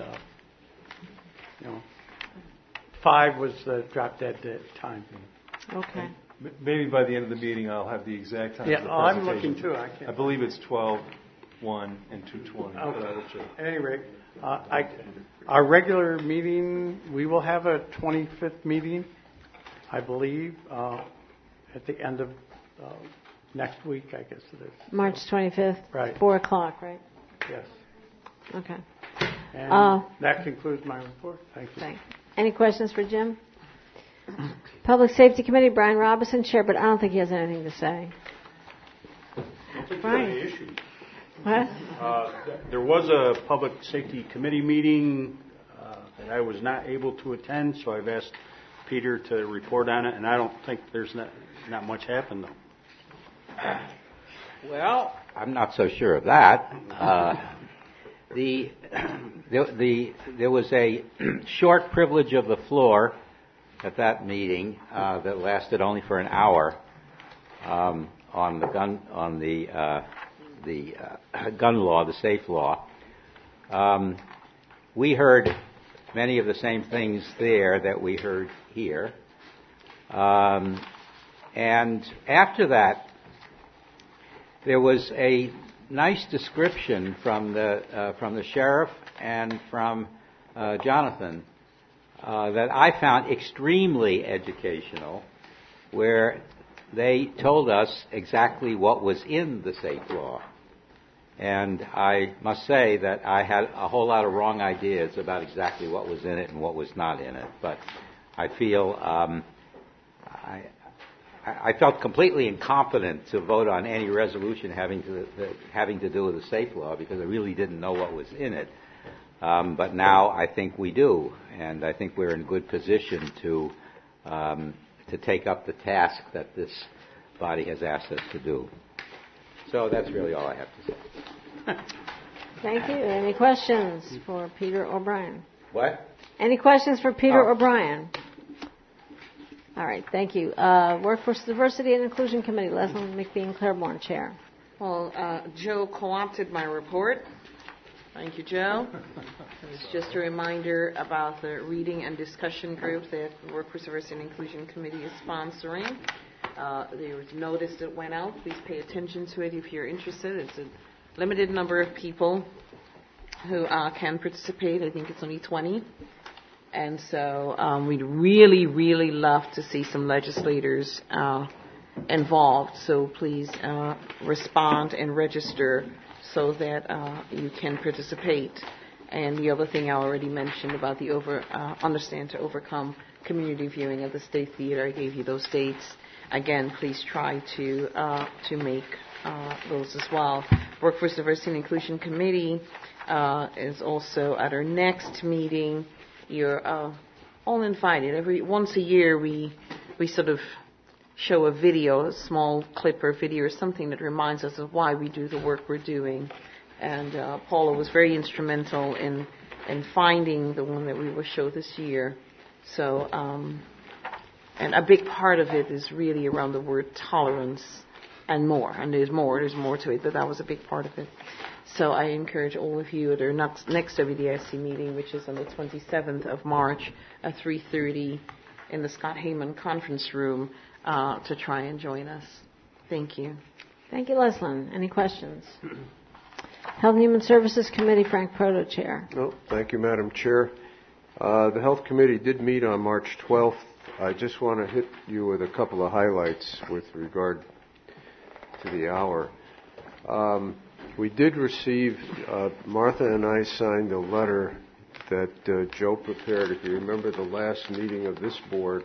C: 5 was the drop dead time.
A: Okay.
P: Maybe by the end of the meeting, I'll have the exact time.
C: Yeah,
P: of the
C: I'm
P: presentation.
C: looking too. I
P: believe it's 12:01 and 2:20.
C: Okay. At any rate, our regular meeting, we will have a 25th meeting, I believe, at the end of next week, I guess it is.
A: March 25th.
C: Right.
A: 4 o'clock, right?
C: Yes.
A: Okay.
C: And that concludes my report. Thank you.
A: Thanks. Any questions for Jim? Public Safety Committee, Brian Robinson, Chair, but I don't think he has anything to say. Brian. What?
K: There was a Public Safety Committee meeting that I was not able to attend, so I've asked Peter to report on it, and I don't think there's not much happened, though.
I: Well, I'm not so sure of that. There was a short privilege of the floor at that meeting that lasted only for an hour on the gun law, the safe law. We heard many of the same things there that we heard here. And after that, there was a nice description from the sheriff and from Jonathan that I found extremely educational, where they told us exactly what was in the safe law. And I must say that I had a whole lot of wrong ideas about exactly what was in it and what was not in it. But I feel I felt completely incompetent to vote on any resolution having to do with the safe law because I really didn't know what was in it. But now I think we do, and I think we're in good position to take up the task that this body has asked us to do. So that's really all I have to say.
A: Thank you. Any questions for Peter O'Brien?
I: What?
A: Any questions for Peter O'Brien? All right, thank you. Workforce Diversity and Inclusion Committee, Leslie McBean Claiborne, Chair.
H: Well, Joe co-opted my report. Thank you, Joe. It's just a reminder about the reading and discussion group that the Workforce Diversity and Inclusion Committee is sponsoring. There was notice that went out. Please pay attention to it if you're interested. It's a limited number of people who can participate. I think it's only 20. And so we'd really, really love to see some legislators involved. So please respond and register so that you can participate. And the other thing I already mentioned about the Understand to Overcome community viewing at the State Theater, I gave you those dates. Again, please try to make those as well. Workforce Diversity and Inclusion Committee is also at our next meeting. You're all invited. Once a year, we sort of show a video, a small clip or video or something that reminds us of why we do the work we're doing. And Paula was very instrumental in finding the one that we will show this year. So, and a big part of it is really around the word tolerance and more. And there's more to it, but that was a big part of it. So I encourage all of you at our next WDIC meeting, which is on the 27th of March at 3:30 in the Scott Heyman Conference Room, to try and join us. Thank you.
A: Thank you, Leslyn. Any questions? Health and Human Services Committee, Frank Proto, Chair.
E: No, thank you, Madam Chair. The Health Committee did meet on March 12th. I just want to hit you with a couple of highlights with regard to the hour. We did receive, Martha and I signed a letter that Joe prepared. If you remember the last meeting of this board,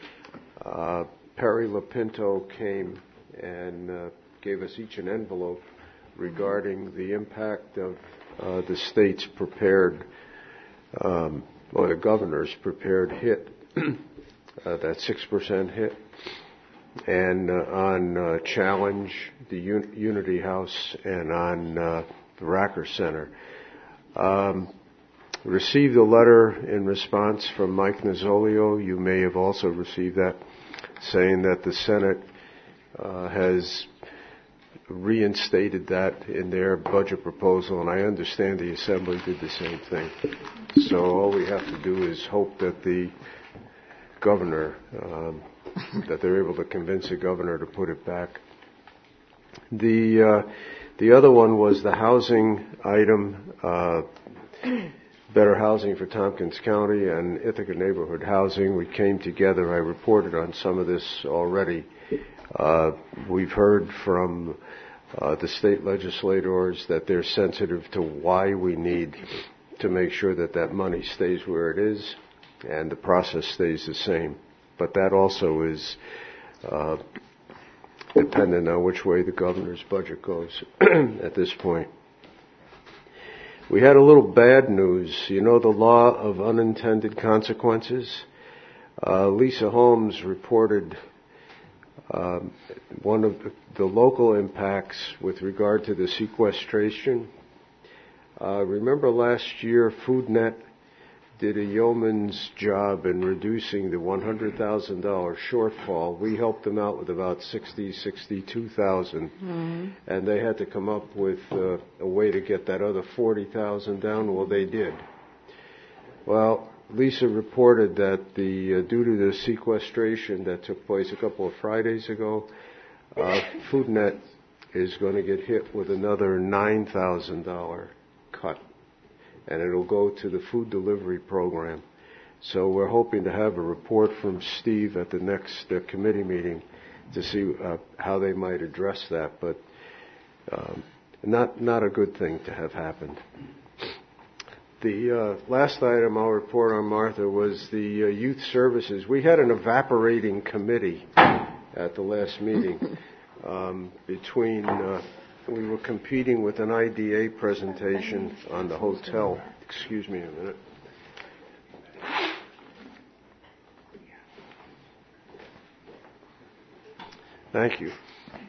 E: Perry LaPinto came and gave us each an envelope regarding the impact of the state's prepared, or the governor's prepared hit, that 6% hit, and on Challenge, the Unity House, and on the Racker Center. Received a letter in response from Mike Nozzolio. You may have also received that, saying that the Senate has reinstated that in their budget proposal, and I understand the Assembly did the same thing. So all we have to do is hope that the governor, that they're able to convince the governor to put it back. The other one was the housing item, better housing for Tompkins County and Ithaca neighborhood housing. We came together. I reported on some of this already. We've heard from the state legislators that they're sensitive to why we need to make sure that that money stays where it is and the process stays the same. But that also is dependent on which way the governor's budget goes at this point. We had a little bad news. You know the law of unintended consequences? Lisa Holmes reported one of the local impacts with regard to the sequestration. Remember last year, FoodNet did a yeoman's job in reducing the $100,000 shortfall. We helped them out with about $62,000, and they had to come up with a way to get that other $40,000 down. Well, they did. Well, Lisa reported that due to the sequestration that took place a couple of Fridays ago, FoodNet is going to get hit with another $9,000 cut, and it'll go to the food delivery program. So we're hoping to have a report from Steve at the next committee meeting to see how they might address that, but not a good thing to have happened. The last item I'll report on, Martha, was the youth services. We had an evaporating committee at the last meeting. We were competing with an IDA presentation on the hotel. Excuse me a minute. Thank you.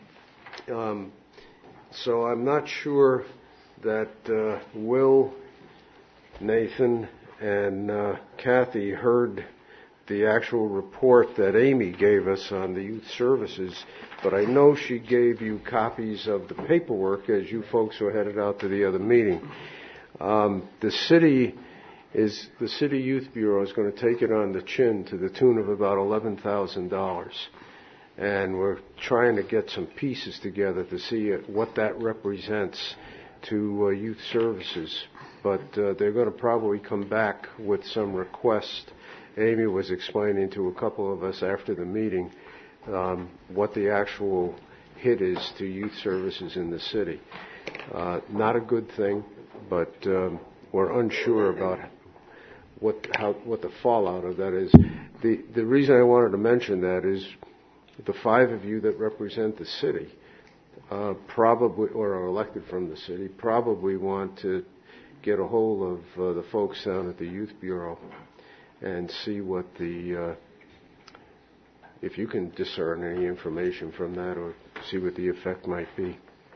E: So I'm not sure that Will, Nathan, and Kathy heard the actual report that Amy gave us on the youth services, but I know she gave you copies of the paperwork as you folks were headed out to the other meeting. The city youth bureau is going to take it on the chin to the tune of about $11,000, and we're trying to get some pieces together to see what that represents to youth services. But they're going to probably come back with some requests. Amy was explaining to a couple of us after the meeting what the actual hit is to youth services in the city. Not a good thing, but we're unsure about what the fallout of that is. The reason I wanted to mention that is the five of you that represent the city probably, or are elected from the city, probably want to get a hold of the folks down at the Youth Bureau and see what if you can discern any information from that or see what the effect might be.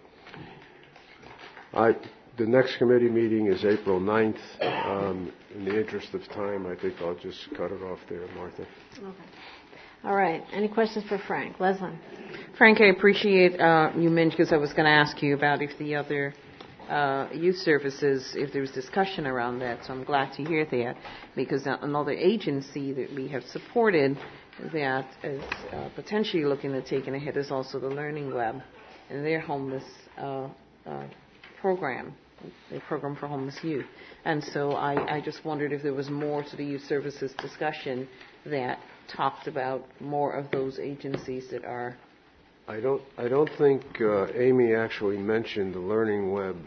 E: The next committee meeting is April 9th. In the interest of time, I think I'll just cut it off there, Martha.
A: Okay. All right. Any questions for Frank? Leslie?
H: Frank, I appreciate you mentioned, because I was going to ask you about if the other youth services, if there was discussion around that, so I'm glad to hear that, because another agency that we have supported that is potentially looking at taking a hit is also the Learning Web and their homeless program, a program for homeless youth. And so I just wondered if there was more to the youth services discussion that talked about more of those agencies that are.
E: I don't think Amy actually mentioned the Learning Web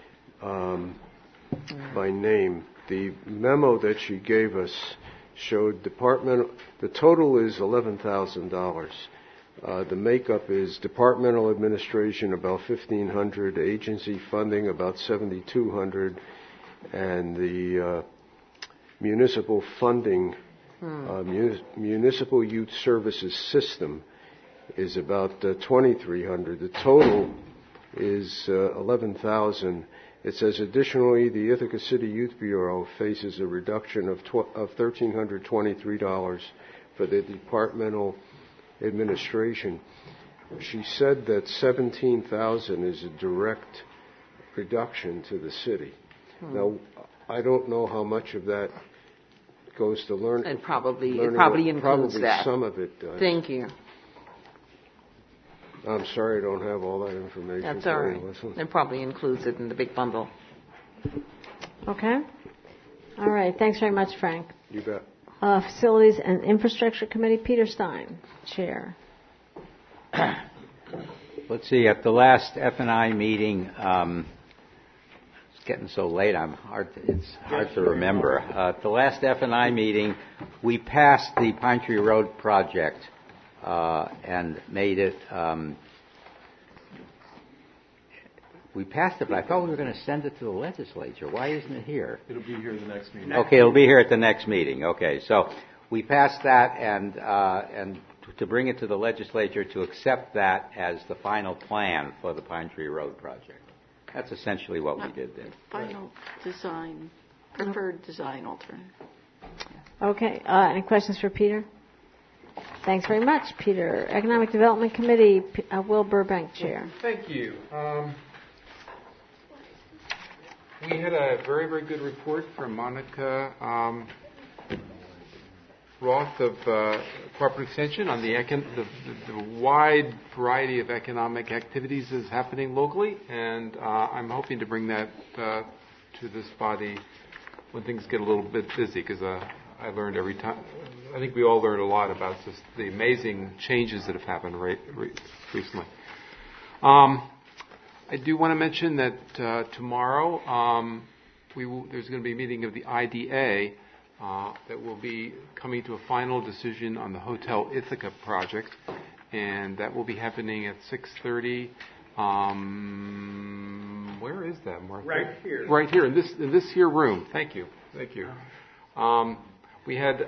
E: by name. The memo that she gave us showed the total is $11,000. The makeup is departmental administration about $1,500, agency funding about $7,200, and the municipal funding, municipal youth services system is about $2,300. The total is $11,000. It says, additionally, the Ithaca City Youth Bureau faces a reduction of $1,323 for the departmental administration. She said that $17,000 is a direct reduction to the city. Now, I don't know how much of that goes to learn.
H: And probably includes
E: probably
H: that.
E: Some of it does.
H: Thank you.
E: I'm sorry I don't have all that information.
H: That's all right. It probably includes it in the big bundle.
A: Okay. All right. Thanks very much, Frank.
E: You bet.
A: Facilities and Infrastructure Committee, Peter Stein, Chair.
I: Let's see. At the last F&I meeting, it's getting so late. It's hard to remember. At the last F&I meeting, we passed the Pine Tree Road project. And made it, we passed it, but I thought we were going to send it to the legislature. Why isn't it here?
P: It'll be here at the next meeting.
I: Okay, it'll be here at the next meeting. Okay, so we passed that and to bring it to the legislature to accept that as the final plan for the Pine Tree Road project. That's essentially what we did then.
N: Final design, preferred design alternative.
A: Okay. Any questions for Peter? Thanks very much, Peter. Economic Development Committee, Will Burbank, Chair.
J: Thank you. We had a very, very good report from Monica Roth of Cooperative Extension on the wide variety of economic activities that's happening locally, and I'm hoping to bring that to this body when things get a little bit busy, because I learned every time. I think we all learned a lot about the amazing changes that have happened recently. I do want to mention that tomorrow there's going to be a meeting of the IDA that will be coming to a final decision on the Hotel Ithaca project, and that will be happening at 6:30. Where is that, Martha?
C: Right here.
J: Right here in this here room. Thank you. We had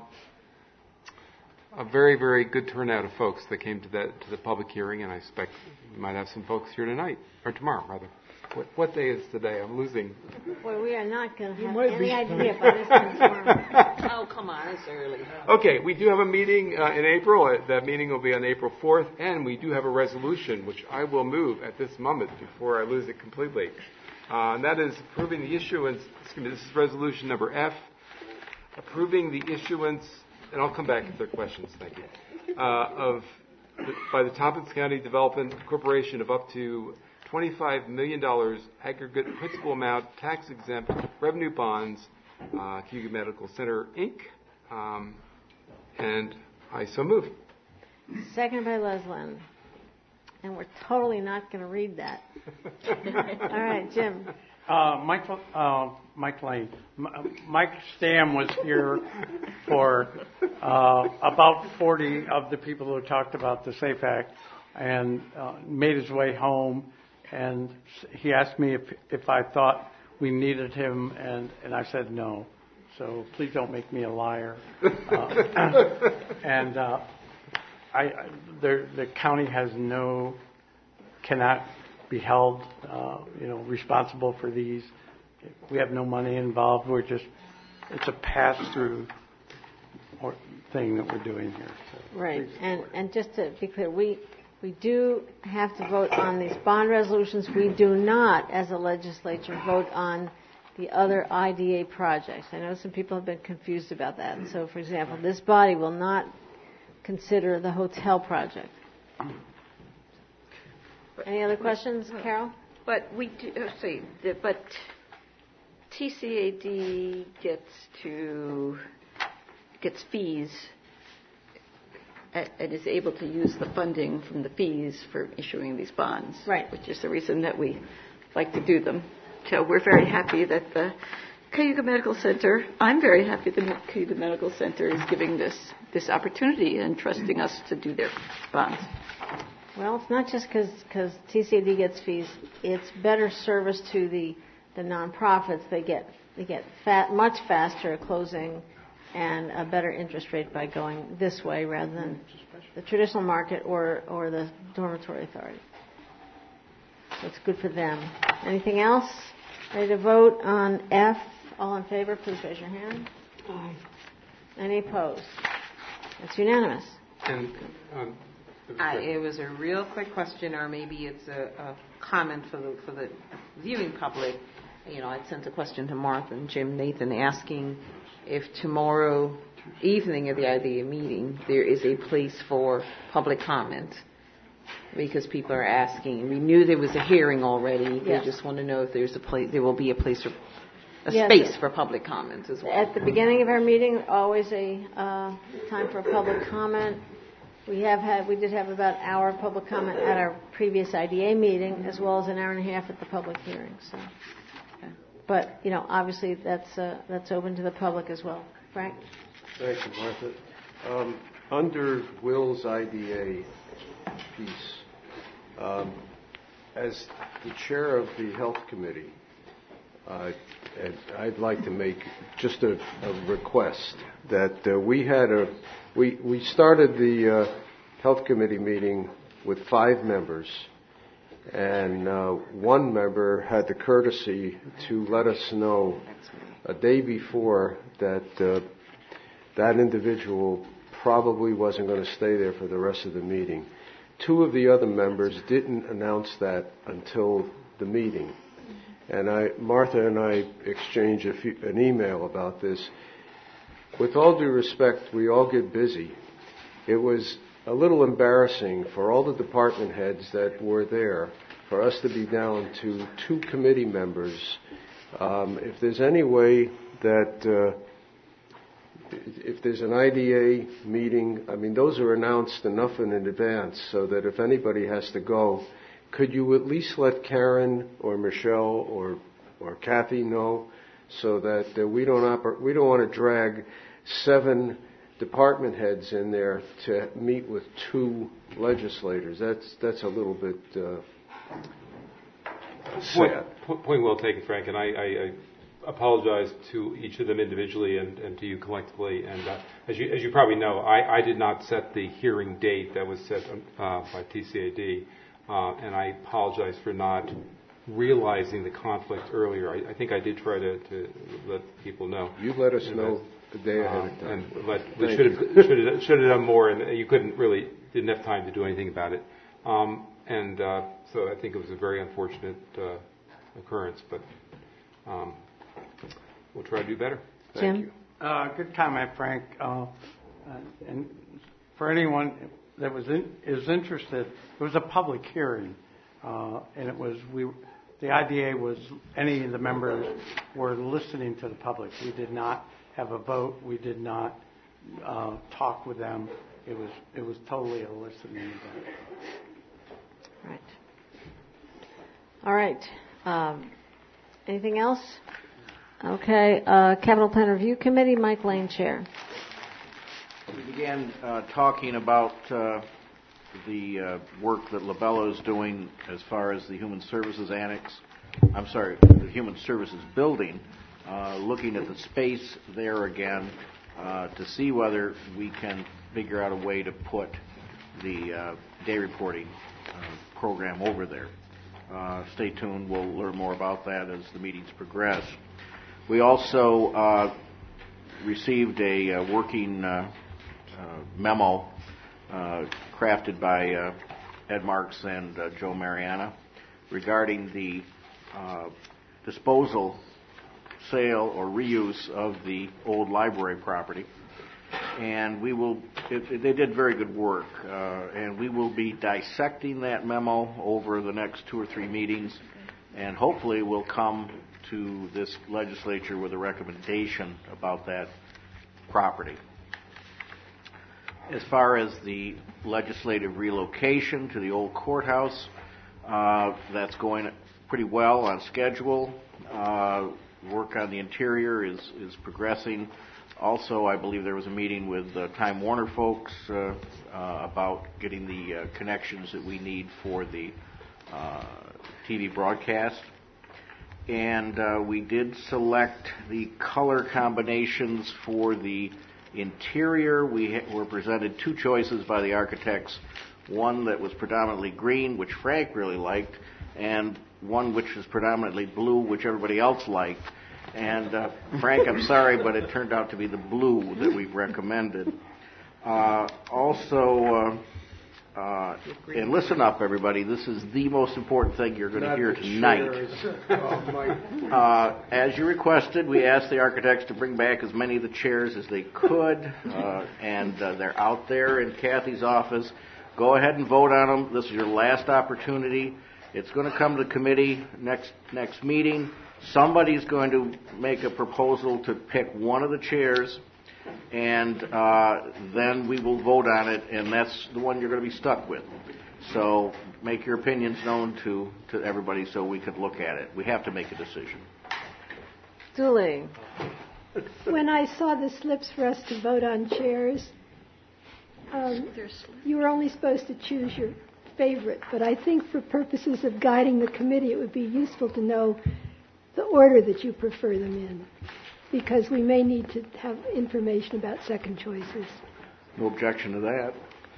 J: a very, very good turnout of folks that came to the public hearing, and I expect we might have some folks here tonight, or tomorrow, rather. What day is today? I'm losing.
A: Boy, we are not going to have any idea by this time tomorrow.
H: Oh, come on, it's early.
J: Okay, we do have a meeting in April. That meeting will be on April 4th, and we do have a resolution, which I will move at this moment before I lose it completely. And that is approving the issuance, this is resolution number F, approving the issuance, and I'll come back if there are questions, thank you, by the Tompkins County Development Corporation of up to $25 million aggregate principal amount tax-exempt revenue bonds, Cayuga Medical Center, Inc., and I so move.
A: Seconded by Leslin. And we're totally not going to read that. All right, Jim.
C: Mike Lane. Mike Stam was here for about 40 of the people who talked about the SAFE Act, and made his way home, and he asked me if I thought we needed him, and I said no. So please don't make me a liar. And the county cannot be held, responsible for these. We have no money involved. It's a pass-through thing that we're doing here. So
A: right, and just to be clear, we do have to vote on these bond resolutions. We do not, as a legislature, vote on the other IDA projects. I know some people have been confused about that. And so, for example, this body will not consider the hotel project. Any other questions, Carol?
N: But we do, but TCAD gets fees and is able to use the funding from the fees for issuing these bonds.
A: Right.
N: Which is the reason that we like to do them. So we're very happy that the Cayuga Medical Center, I'm very happy the Cayuga Medical Center is giving this opportunity and trusting us to do their bonds.
A: Well, it's not just because TCAD gets fees. It's better service to the nonprofits. They get much faster at closing and a better interest rate by going this way rather than the traditional market or the dormitory authority. So it's good for them. Anything else? Ready to vote on F? All in favor, please raise your hand.
L: Aye.
A: Any opposed? It's unanimous.
J: And
H: it was a real quick question, or maybe it's a comment for the viewing public. I sent a question to Martha and Jim Nathan asking if tomorrow evening at the IDA meeting there is a place for public comment, because people are asking. We knew there was a hearing already. Yes. They just want to know if there's a place. There will be a place for space for public comments as well.
A: At the beginning of our meeting, always a time for public comment. We did have about an hour of public comment at our previous IDA meeting, as well as an hour and a half at the public hearing. So, but obviously that's open to the public as well. Frank.
E: Thank you, Martha. Under Will's IDA piece, as the chair of the Health Committee, I'd like to make just a request that we started the Health Committee meeting with 5 members, and one member had the courtesy to let us know a day before that that individual probably wasn't going to stay there for the rest of the meeting. Two of the other members didn't announce that until the meeting. And Martha and I exchanged an email about this. With all due respect, we all get busy. It was a little embarrassing for all the department heads that were there for us to be down to 2 committee members. If there's any way that if there's an IDA meeting, I mean, those are announced enough in advance so that if anybody has to go, could you at least let Karen or Michelle or Kathy know so that we don't want to drag 7 department heads in there to meet with 2 legislators. That's a little bit sad.
J: Point well taken, Frank, and I apologize to each of them individually and to you collectively. And as you probably know, I did not set the hearing date that was set by TCAD, and I apologize for not realizing the conflict earlier. I think I did try to let people know.
E: You let us know the day ahead of time.
J: But we should have done more, and you didn't have time to do anything about it. So I think it was a very unfortunate occurrence, but we'll try to do better.
C: Thank you. Good comment, Frank. And for anyone that is interested, it was a public hearing, and it was the IDA was any of the members were listening to the public. We did not have a vote. We did not talk with them. It was totally a listening event.
A: Right. All right. Anything else? Okay. Capital Plan Review Committee, Mike Lane, Chair.
G: We began talking about the work that Labella is doing as far as the Human Services Annex. The Human Services Building, looking at the space there again to see whether we can figure out a way to put the day reporting program over there. Stay tuned. We'll learn more about that as the meetings progress. We also received a working memo crafted by Ed Marks and Joe Mariana regarding the disposal, sale, or reuse of the old library property. And they did very good work, and we will be dissecting that memo over the next 2 or 3 meetings, and hopefully we'll come to this legislature with a recommendation about that property. As far as the legislative relocation to the old courthouse, that's going pretty well on schedule. Work on the interior is progressing. Also, I believe there was a meeting with Time Warner folks about getting the connections that we need for the TV broadcast. And we did select the color combinations for the interior. We were presented 2 choices by the architects, one that was predominantly green, which Frank really liked, and one which was predominantly blue, which everybody else liked. And Frank, I'm sorry, but it turned out to be the blue that we recommended. And listen up, everybody. This is the most important thing you're going to hear tonight. As you requested, we asked the architects to bring back as many of the chairs as they could, and they're out there in Kathy's office. Go ahead and vote on them. This is your last opportunity. It's going to come to the committee next meeting. Somebody's going to make a proposal to pick one of the chairs, and then we will vote on it, and that's the one you're going to be stuck with. So make your opinions known to everybody so we could look at it. We have to make a decision.
A: Julie.
B: When I saw the slips for us to vote on chairs, you were only supposed to choose your favorite, but I think for purposes of guiding the committee, it would be useful to know the order that you prefer them in, because we may need to have information about second choices.
G: No objection to that.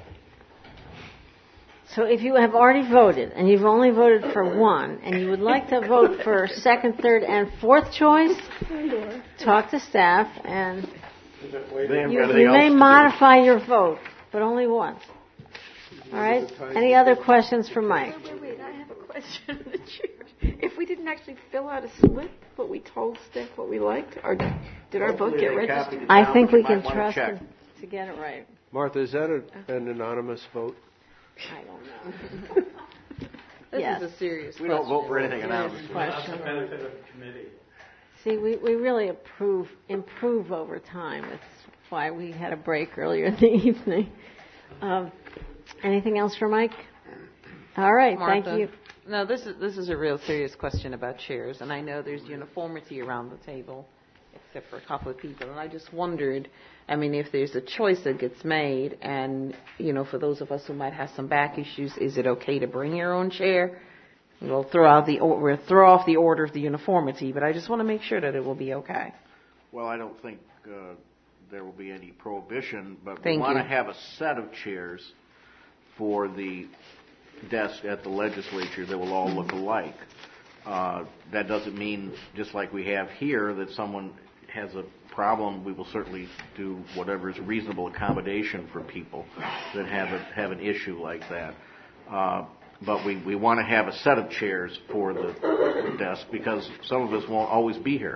A: So if you have already voted, and you've only voted for one, and you would like to vote for second, third, and fourth choice, talk to staff, and You may modify your vote, but only once. All right? Any other questions for Mike?
N: Wait, I have a question of the chair. If we didn't actually fill out a slip, but we told staff what we liked, or did our vote get registered?
A: I think we can trust them to get it right.
E: Martha, is that an anonymous vote?
A: I don't know.
H: This is a serious question.
G: We don't vote for anything anonymous.
C: That's the benefit of the committee.
A: See, we really improve over time. That's why we had a break earlier in the evening. Anything else for Mike? All right,
H: Martha,
A: thank you.
H: No, this is a real serious question about chairs, and I know there's uniformity around the table, except for a couple of people. And I just wondered, I mean, if there's a choice that gets made, and for those of us who might have some back issues, is it okay to bring your own chair? We'll throw off the order of the uniformity, but I just want to make sure that it will be okay.
G: Well, I don't think there will be any prohibition, but
H: Thank
G: we want to
H: you.
G: have a set of chairs for the desk at the legislature that will all look alike. That doesn't mean, just like we have here, that someone has a problem. We will certainly do whatever is reasonable accommodation for people that have an issue like that. But we want to have a set of chairs for the desk because some of us won't always be here.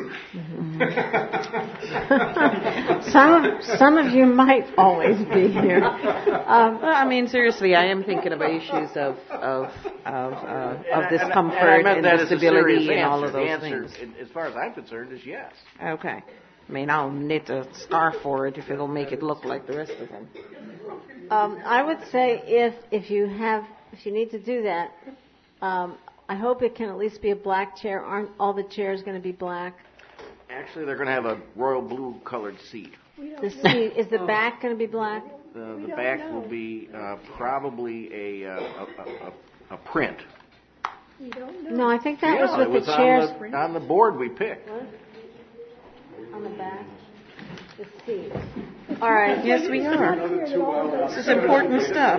A: Some of you might always be here.
H: Well, I mean, seriously, I am thinking about issues of discomfort and disability and all of those things.
G: As far as I'm concerned, is yes.
H: Okay. I mean, I'll knit a scarf for it if it'll make it look like the rest of them.
A: I would say if you need to do that, I hope it can at least be a black chair. Aren't all the chairs going to be black?
G: Actually, they're going to have a royal blue colored seat.
A: The seat, is the back going to be black?
G: The back will be probably a print.
B: We don't know.
A: No, I think that was
G: it
A: with
G: was
A: the chairs.
G: on the board we picked.
A: What? On the back? The seat. All right.
H: Yes, we are. This is important stuff.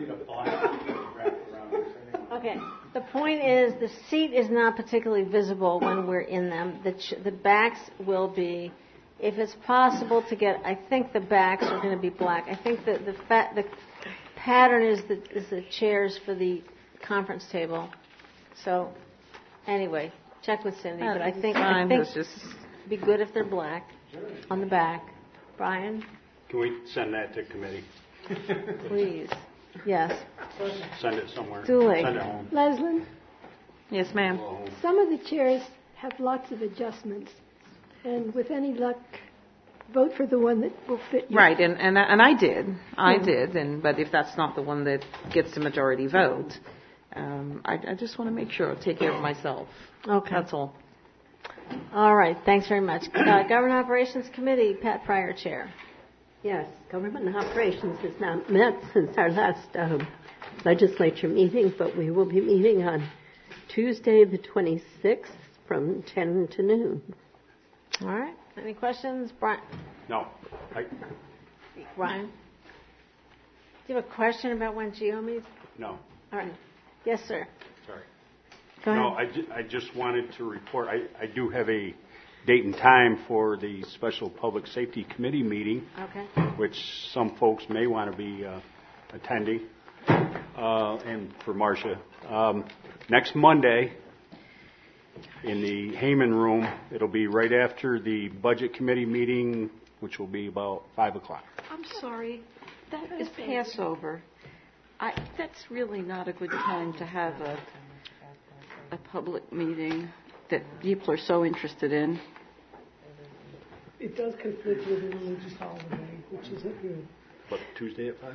A: Okay. The point is the seat is not particularly visible when we're in them. The backs will be, if it's possible to get, I think the backs are going to be black. I think the pattern is the chairs for the conference table. So, anyway, check with Cindy. But I think it'd be good if they're black on the back. Brian?
K: Can we send that to committee?
A: Please. Yes.
K: Send it somewhere.
A: Duly.
K: Send it home.
B: Leslie?
H: Yes, ma'am.
B: Some of the chairs have lots of adjustments, and with any luck, vote for the one that will fit you.
H: Right, and I did, but if that's not the one that gets the majority vote, I just want to make sure I'll take care of myself.
A: Okay.
H: That's all.
A: All right. Thanks very much. Government Operations Committee, Pat Pryor, Chair.
F: Yes, Government and Operations has not met since our last legislature meeting, but we will be meeting on Tuesday the 26th from 10 to noon.
A: All right. Any questions? Brian?
K: No.
A: Brian? Do you have a question about when GEO meets?
K: No.
A: All right. Yes, sir.
K: Sorry.
A: Go ahead.
K: No, I just wanted to report, I do have a date and time for the Special Public Safety Committee meeting,
A: Okay.
K: which some folks may want to be attending, and for Marcia. Next Monday, in the Heyman Room, it'll be right after the Budget Committee meeting, which will be about 5 o'clock.
N: I'm sorry. That is Passover. That's really not a good time to have a public meeting that people are so interested in.
L: It does conflict with a religious holiday, which isn't good.
K: What, Tuesday at 5?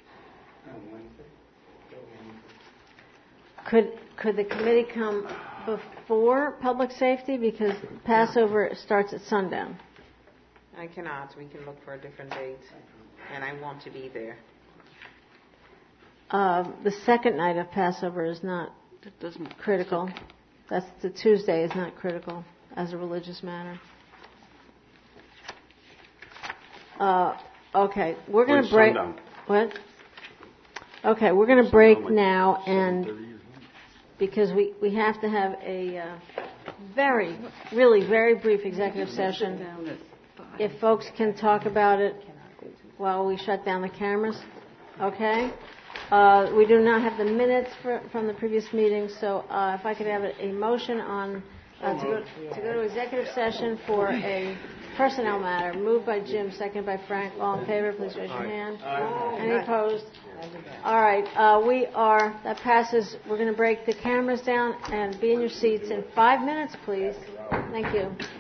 A: Could the committee come before public safety because Passover starts at sundown?
H: I cannot. We can look for a different date, and I want to be there.
A: The second night of Passover is not critical. That's the Tuesday is not critical as a religious matter. Okay, we're going to break.
K: Sundown?
A: What? Okay, we're going to break now, and because we have to have a very brief executive session. if folks can talk about it while we shut down the cameras. Okay? We do not have the minutes from the previous meeting, so if I could have a motion on to go to executive session for a personnel matter. Moved by Jim, seconded by Frank. All in favor, please raise your hand. Any opposed? All right, that passes. We're going to break the cameras down and be in your seats in 5 minutes, please. Thank you.